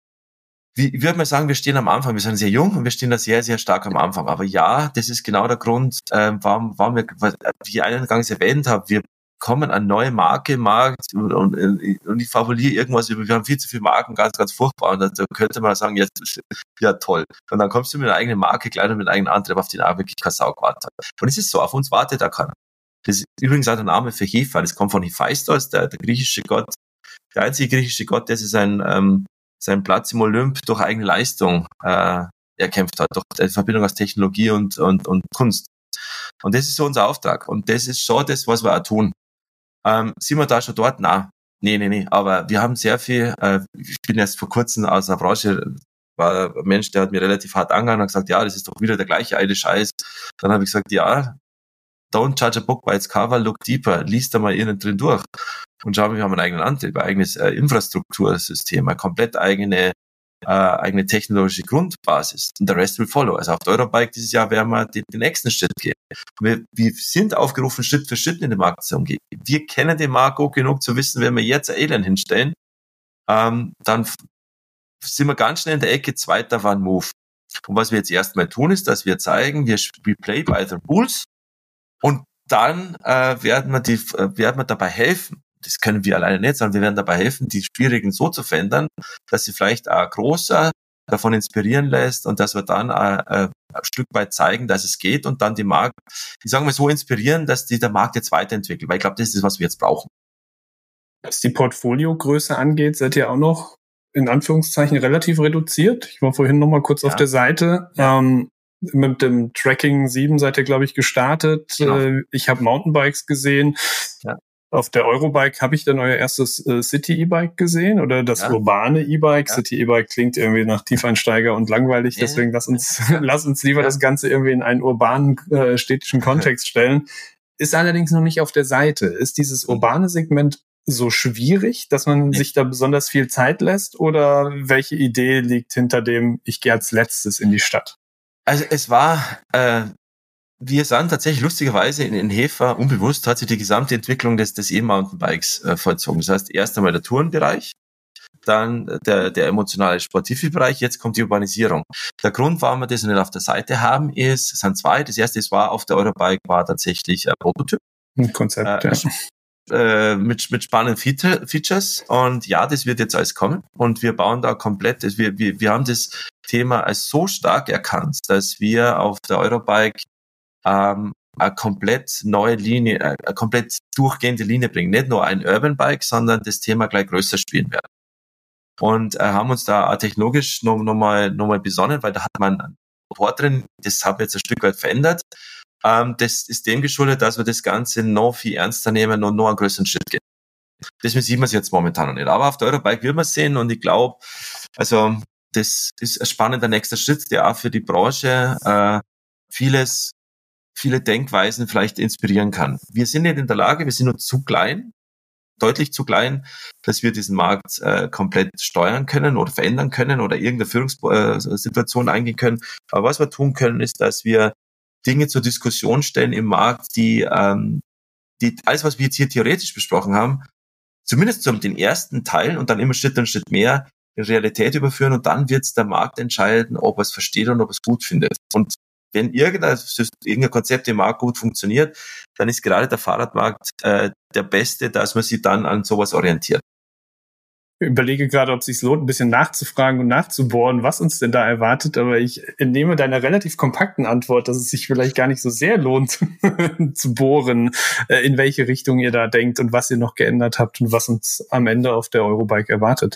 Wie, ich würde mal sagen, wir stehen am Anfang, wir sind sehr jung und wir stehen da sehr, sehr stark am Anfang. Aber ja, das ist genau der Grund, äh, warum, warum wir, wie ich eingangs erwähnt habe, wir kommen an neue Marke im Markt und, und, und ich fabuliere irgendwas über, wir haben viel zu viele Marken, ganz, ganz furchtbar. Und da könnte man sagen, jetzt, ja toll. Und dann kommst du mit einer eigenen Marke, gleich mit einem eigenen Antrieb, auf den auch wirklich kein Sau gewartet hat. Und es ist so, auf uns wartet da keiner. Das ist übrigens auch der Name für Hefa, das kommt von Hephaistos, der, der griechische Gott, der einzige griechische Gott, der sich sein, ähm, seinen Platz im Olymp durch eigene Leistung äh, erkämpft hat, durch die Verbindung aus Technologie und, und, und Kunst. Und das ist so unser Auftrag. Und das ist schon das, was wir auch tun. Ähm, sind wir da schon dort? Nein. Nee, nee, nee. Aber wir haben sehr viel, äh, ich bin erst vor kurzem aus der Branche, war ein Mensch, der hat mir relativ hart angegangen und gesagt, ja, das ist doch wieder der gleiche alte Scheiß. Dann habe ich gesagt, ja, don't judge a book by its cover, look deeper, liest da mal innen drin durch. Und schauen, wir haben einen eigenen Antrieb, ein eigenes äh, Infrastruktursystem, eine komplett eigene, äh, eigene technologische Grundbasis. Und der Rest will follow. Also auf der Eurobike dieses Jahr werden wir den, den nächsten Schritt gehen. Wir, wir sind aufgerufen, Schritt für Schritt in den Markt zu umgehen. Wir kennen den Markt gut genug zu wissen, wenn wir jetzt ein Elend hinstellen, ähm, dann sind wir ganz schnell in der Ecke, zweiter war ein Move. Und was wir jetzt erstmal tun, ist, dass wir zeigen, wir, we play by the rules, und dann äh, werden wir die, äh, werden wir dabei helfen. Das können wir alleine nicht, sondern wir werden dabei helfen, die Schwierigen so zu verändern, dass sie vielleicht auch großer davon inspirieren lässt und dass wir dann auch, äh, ein Stück weit zeigen, dass es geht, und dann die Markt, ich sage mal so, inspirieren, dass die der Markt jetzt weiterentwickelt. Weil ich glaube, das ist das, was wir jetzt brauchen. Was die Portfoliogröße angeht, seid ihr auch noch in Anführungszeichen relativ reduziert. Ich war vorhin noch mal kurz ja. auf der Seite. Ja. Ähm, mit dem Tracking sieben seid ihr, glaube ich, gestartet. Genau. Ich habe Mountainbikes gesehen. Ja. Auf der Eurobike habe ich dann euer erstes äh, City-E-Bike gesehen oder das ja. urbane E-Bike. Ja. City-E-Bike klingt irgendwie nach Tiefeinsteiger und langweilig, ja. deswegen lass uns, ja. lass uns lieber ja. das Ganze irgendwie in einen urbanen, äh, städtischen Kontext stellen. ist allerdings noch nicht auf der Seite. Ist dieses urbane Segment so schwierig, dass man sich da besonders viel Zeit lässt? Oder welche Idee liegt hinter dem, ich gehe als letztes in die Stadt? Also es war, äh, wir sind tatsächlich lustigerweise in, in Hefer, unbewusst hat sich die gesamte Entwicklung des, des E-Mountainbikes äh, vollzogen. Das heißt, erst einmal der Tourenbereich, dann der, der emotionale sportive Bereich, jetzt kommt die Urbanisierung. Der Grund, warum wir das nicht auf der Seite haben, ist, es sind zwei. Das erste, es war auf der Eurobike, war tatsächlich ein Prototyp. Ein Konzept, äh, ja. Äh, mit, mit spannenden Feature, Features. Und ja, das wird jetzt alles kommen. Und wir bauen da komplett, wir, wir, wir haben das Thema als so stark erkannt, dass wir auf der Eurobike ähm, eine komplett neue Linie, eine komplett durchgehende Linie bringen. Nicht nur ein Urban Bike, sondern das Thema gleich größer spielen werden. Und äh, haben uns da technologisch noch, noch, mal, noch mal besonnen, weil da hat man ein Motor drin, das haben wir jetzt ein Stück weit verändert. Ähm, das ist dem geschuldet, dass wir das Ganze noch viel ernster nehmen und noch einen größeren Schritt gehen. Deswegen sieht man es jetzt momentan noch nicht. Aber auf der Eurobike will man es sehen und ich glaube, also das ist ein spannender nächster Schritt, der auch für die Branche äh, vieles, viele Denkweisen vielleicht inspirieren kann. Wir sind nicht in der Lage, wir sind nur zu klein, deutlich zu klein, dass wir diesen Markt äh, komplett steuern können oder verändern können oder irgendeine Führungssituation eingehen können. Aber was wir tun können, ist, dass wir Dinge zur Diskussion stellen im Markt, die, ähm, die alles, was wir jetzt hier theoretisch besprochen haben, zumindest zum den ersten Teil und dann immer Schritt und Schritt mehr in Realität überführen und dann wird es der Markt entscheiden, ob er es versteht und ob er es gut findet. Und wenn irgendein, irgendein Konzept im Markt gut funktioniert, dann ist gerade der Fahrradmarkt äh, der beste, dass man sich dann an sowas orientiert. Ich überlege gerade, ob es sich lohnt, ein bisschen nachzufragen und nachzubohren, was uns denn da erwartet. Aber ich entnehme deiner relativ kompakten Antwort, dass es sich vielleicht gar nicht so sehr lohnt, zu bohren, in welche Richtung ihr da denkt und was ihr noch geändert habt und was uns am Ende auf der Eurobike erwartet.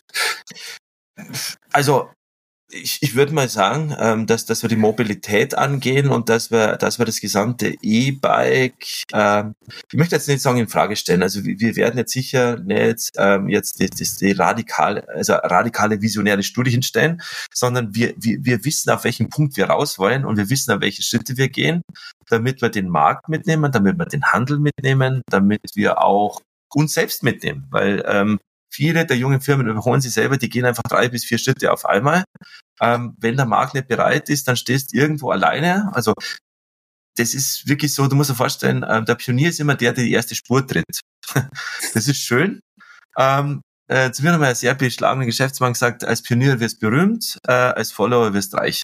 Also ich, ich würde mal sagen, ähm, dass, dass wir die Mobilität angehen und dass wir, dass wir das gesamte E-Bike, ähm, ich möchte jetzt nicht sagen in Frage stellen. Also wir, wir werden jetzt sicher nicht ähm, jetzt die, die, die radikale, also radikale visionäre Studie hinstellen, sondern wir, wir, wir wissen, auf welchen Punkt wir raus wollen und wir wissen, auf welche Schritte wir gehen, damit wir den Markt mitnehmen, damit wir den Handel mitnehmen, damit wir auch uns selbst mitnehmen, weil ähm, viele der jungen Firmen überholen sich selber, die gehen einfach drei bis vier Schritte auf einmal. Ähm, wenn der Markt nicht bereit ist, dann stehst du irgendwo alleine. Also das ist wirklich so, du musst dir vorstellen, äh, der Pionier ist immer der, der die erste Spur tritt. Das ist schön. Ähm, äh, zu mir hat mal ein sehr beschlagener Geschäftsmann gesagt, als Pionier wirst du berühmt, äh, als Follower wirst du reich.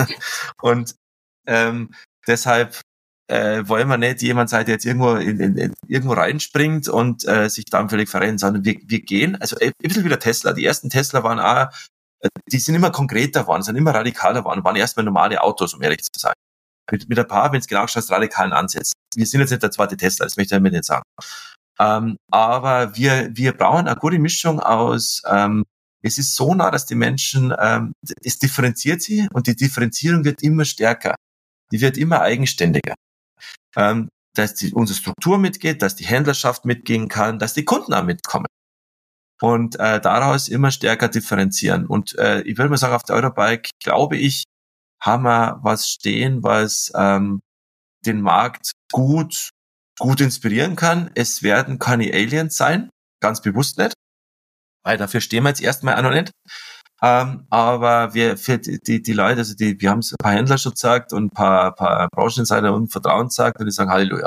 Und ähm, deshalb Äh, wollen wir nicht jemand sein, der jetzt irgendwo in, in, in, irgendwo reinspringt und äh, sich dann völlig verrennt, sondern wir, wir gehen, also ein bisschen wie der Tesla. Die ersten Tesla waren auch, äh, die sind immer konkreter geworden, sind immer radikaler geworden, waren erstmal normale Autos, um ehrlich zu sein. Mit, mit ein paar, wenn es genau schaust, radikalen Ansätzen. Wir sind jetzt nicht der zweite Tesla, das möchte ich damit nicht sagen. Ähm, aber wir, wir brauchen eine gute Mischung aus, ähm, es ist so nah, dass die Menschen, ähm, es differenziert sie und die Differenzierung wird immer stärker. Die wird immer eigenständiger. Ähm, dass die, unsere Struktur mitgeht, dass die Händlerschaft mitgehen kann, dass die Kunden auch mitkommen. Und äh, daraus immer stärker differenzieren. Und äh, ich würde mal sagen, auf der Eurobike, glaube ich, haben wir was stehen, was ähm, den Markt gut, gut inspirieren kann. Es werden keine Aliens sein, ganz bewusst nicht, weil dafür stehen wir jetzt erstmal auch noch nicht. Ähm, aber wir für die, die, die Leute, also die, wir haben es ein paar Händler schon gesagt und ein paar, paar Brancheninsider und Vertrauen gesagt und die sagen Halleluja.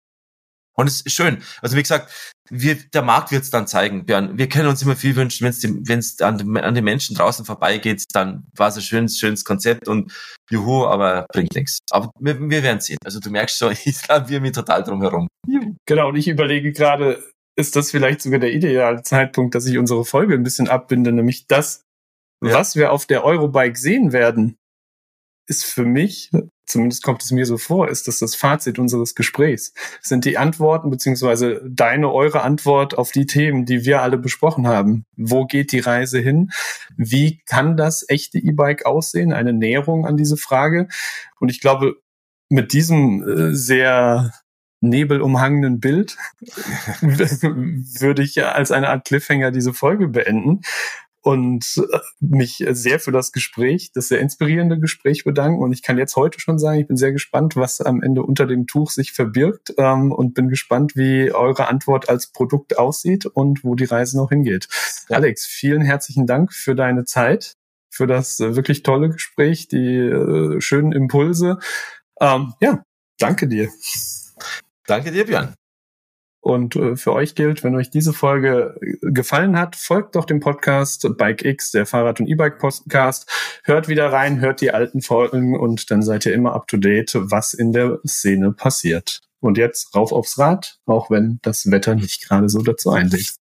Und es ist schön. Also wie gesagt, wir, der Markt wird es dann zeigen, Björn. Wir können uns immer viel wünschen, wenn es an, an den Menschen draußen vorbeigeht, dann war es ein schönes, schönes Konzept und juhu, aber bringt nichts. Aber wir, wir werden sehen. Also du merkst schon, ich laviere mich total drum herum. Genau, und ich überlege gerade, ist das vielleicht sogar der ideale Zeitpunkt, dass ich unsere Folge ein bisschen abbinde, nämlich das, ja. Was wir auf der Eurobike sehen werden, ist für mich, zumindest kommt es mir so vor, ist das das Fazit unseres Gesprächs. Das sind die Antworten, beziehungsweise deine, eure Antwort auf die Themen, die wir alle besprochen haben. Wo geht die Reise hin? Wie kann das echte E-Bike aussehen? Eine Näherung an diese Frage. Und ich glaube, mit diesem äh, sehr nebelumhangenen Bild würde ich als eine Art Cliffhanger diese Folge beenden. und mich sehr für das Gespräch, das sehr inspirierende Gespräch bedanken. Und ich kann jetzt heute schon sagen, ich bin sehr gespannt, was am Ende unter dem Tuch sich verbirgt, ähm, und bin gespannt, wie eure Antwort als Produkt aussieht und wo die Reise noch hingeht. Ja. Alex, vielen herzlichen Dank für deine Zeit, für das äh, wirklich tolle Gespräch, die äh, schönen Impulse. Ähm, ja, danke dir. Danke dir, Björn. Und äh, für euch gilt, wenn euch diese Folge gefallen hat, folgt doch dem Podcast BikeX, der Fahrrad- und E-Bike-Podcast. Hört wieder rein, hört die alten Folgen und dann seid ihr immer up to date, was in der Szene passiert. Und jetzt rauf aufs Rad, auch wenn das Wetter nicht gerade so dazu einlädt.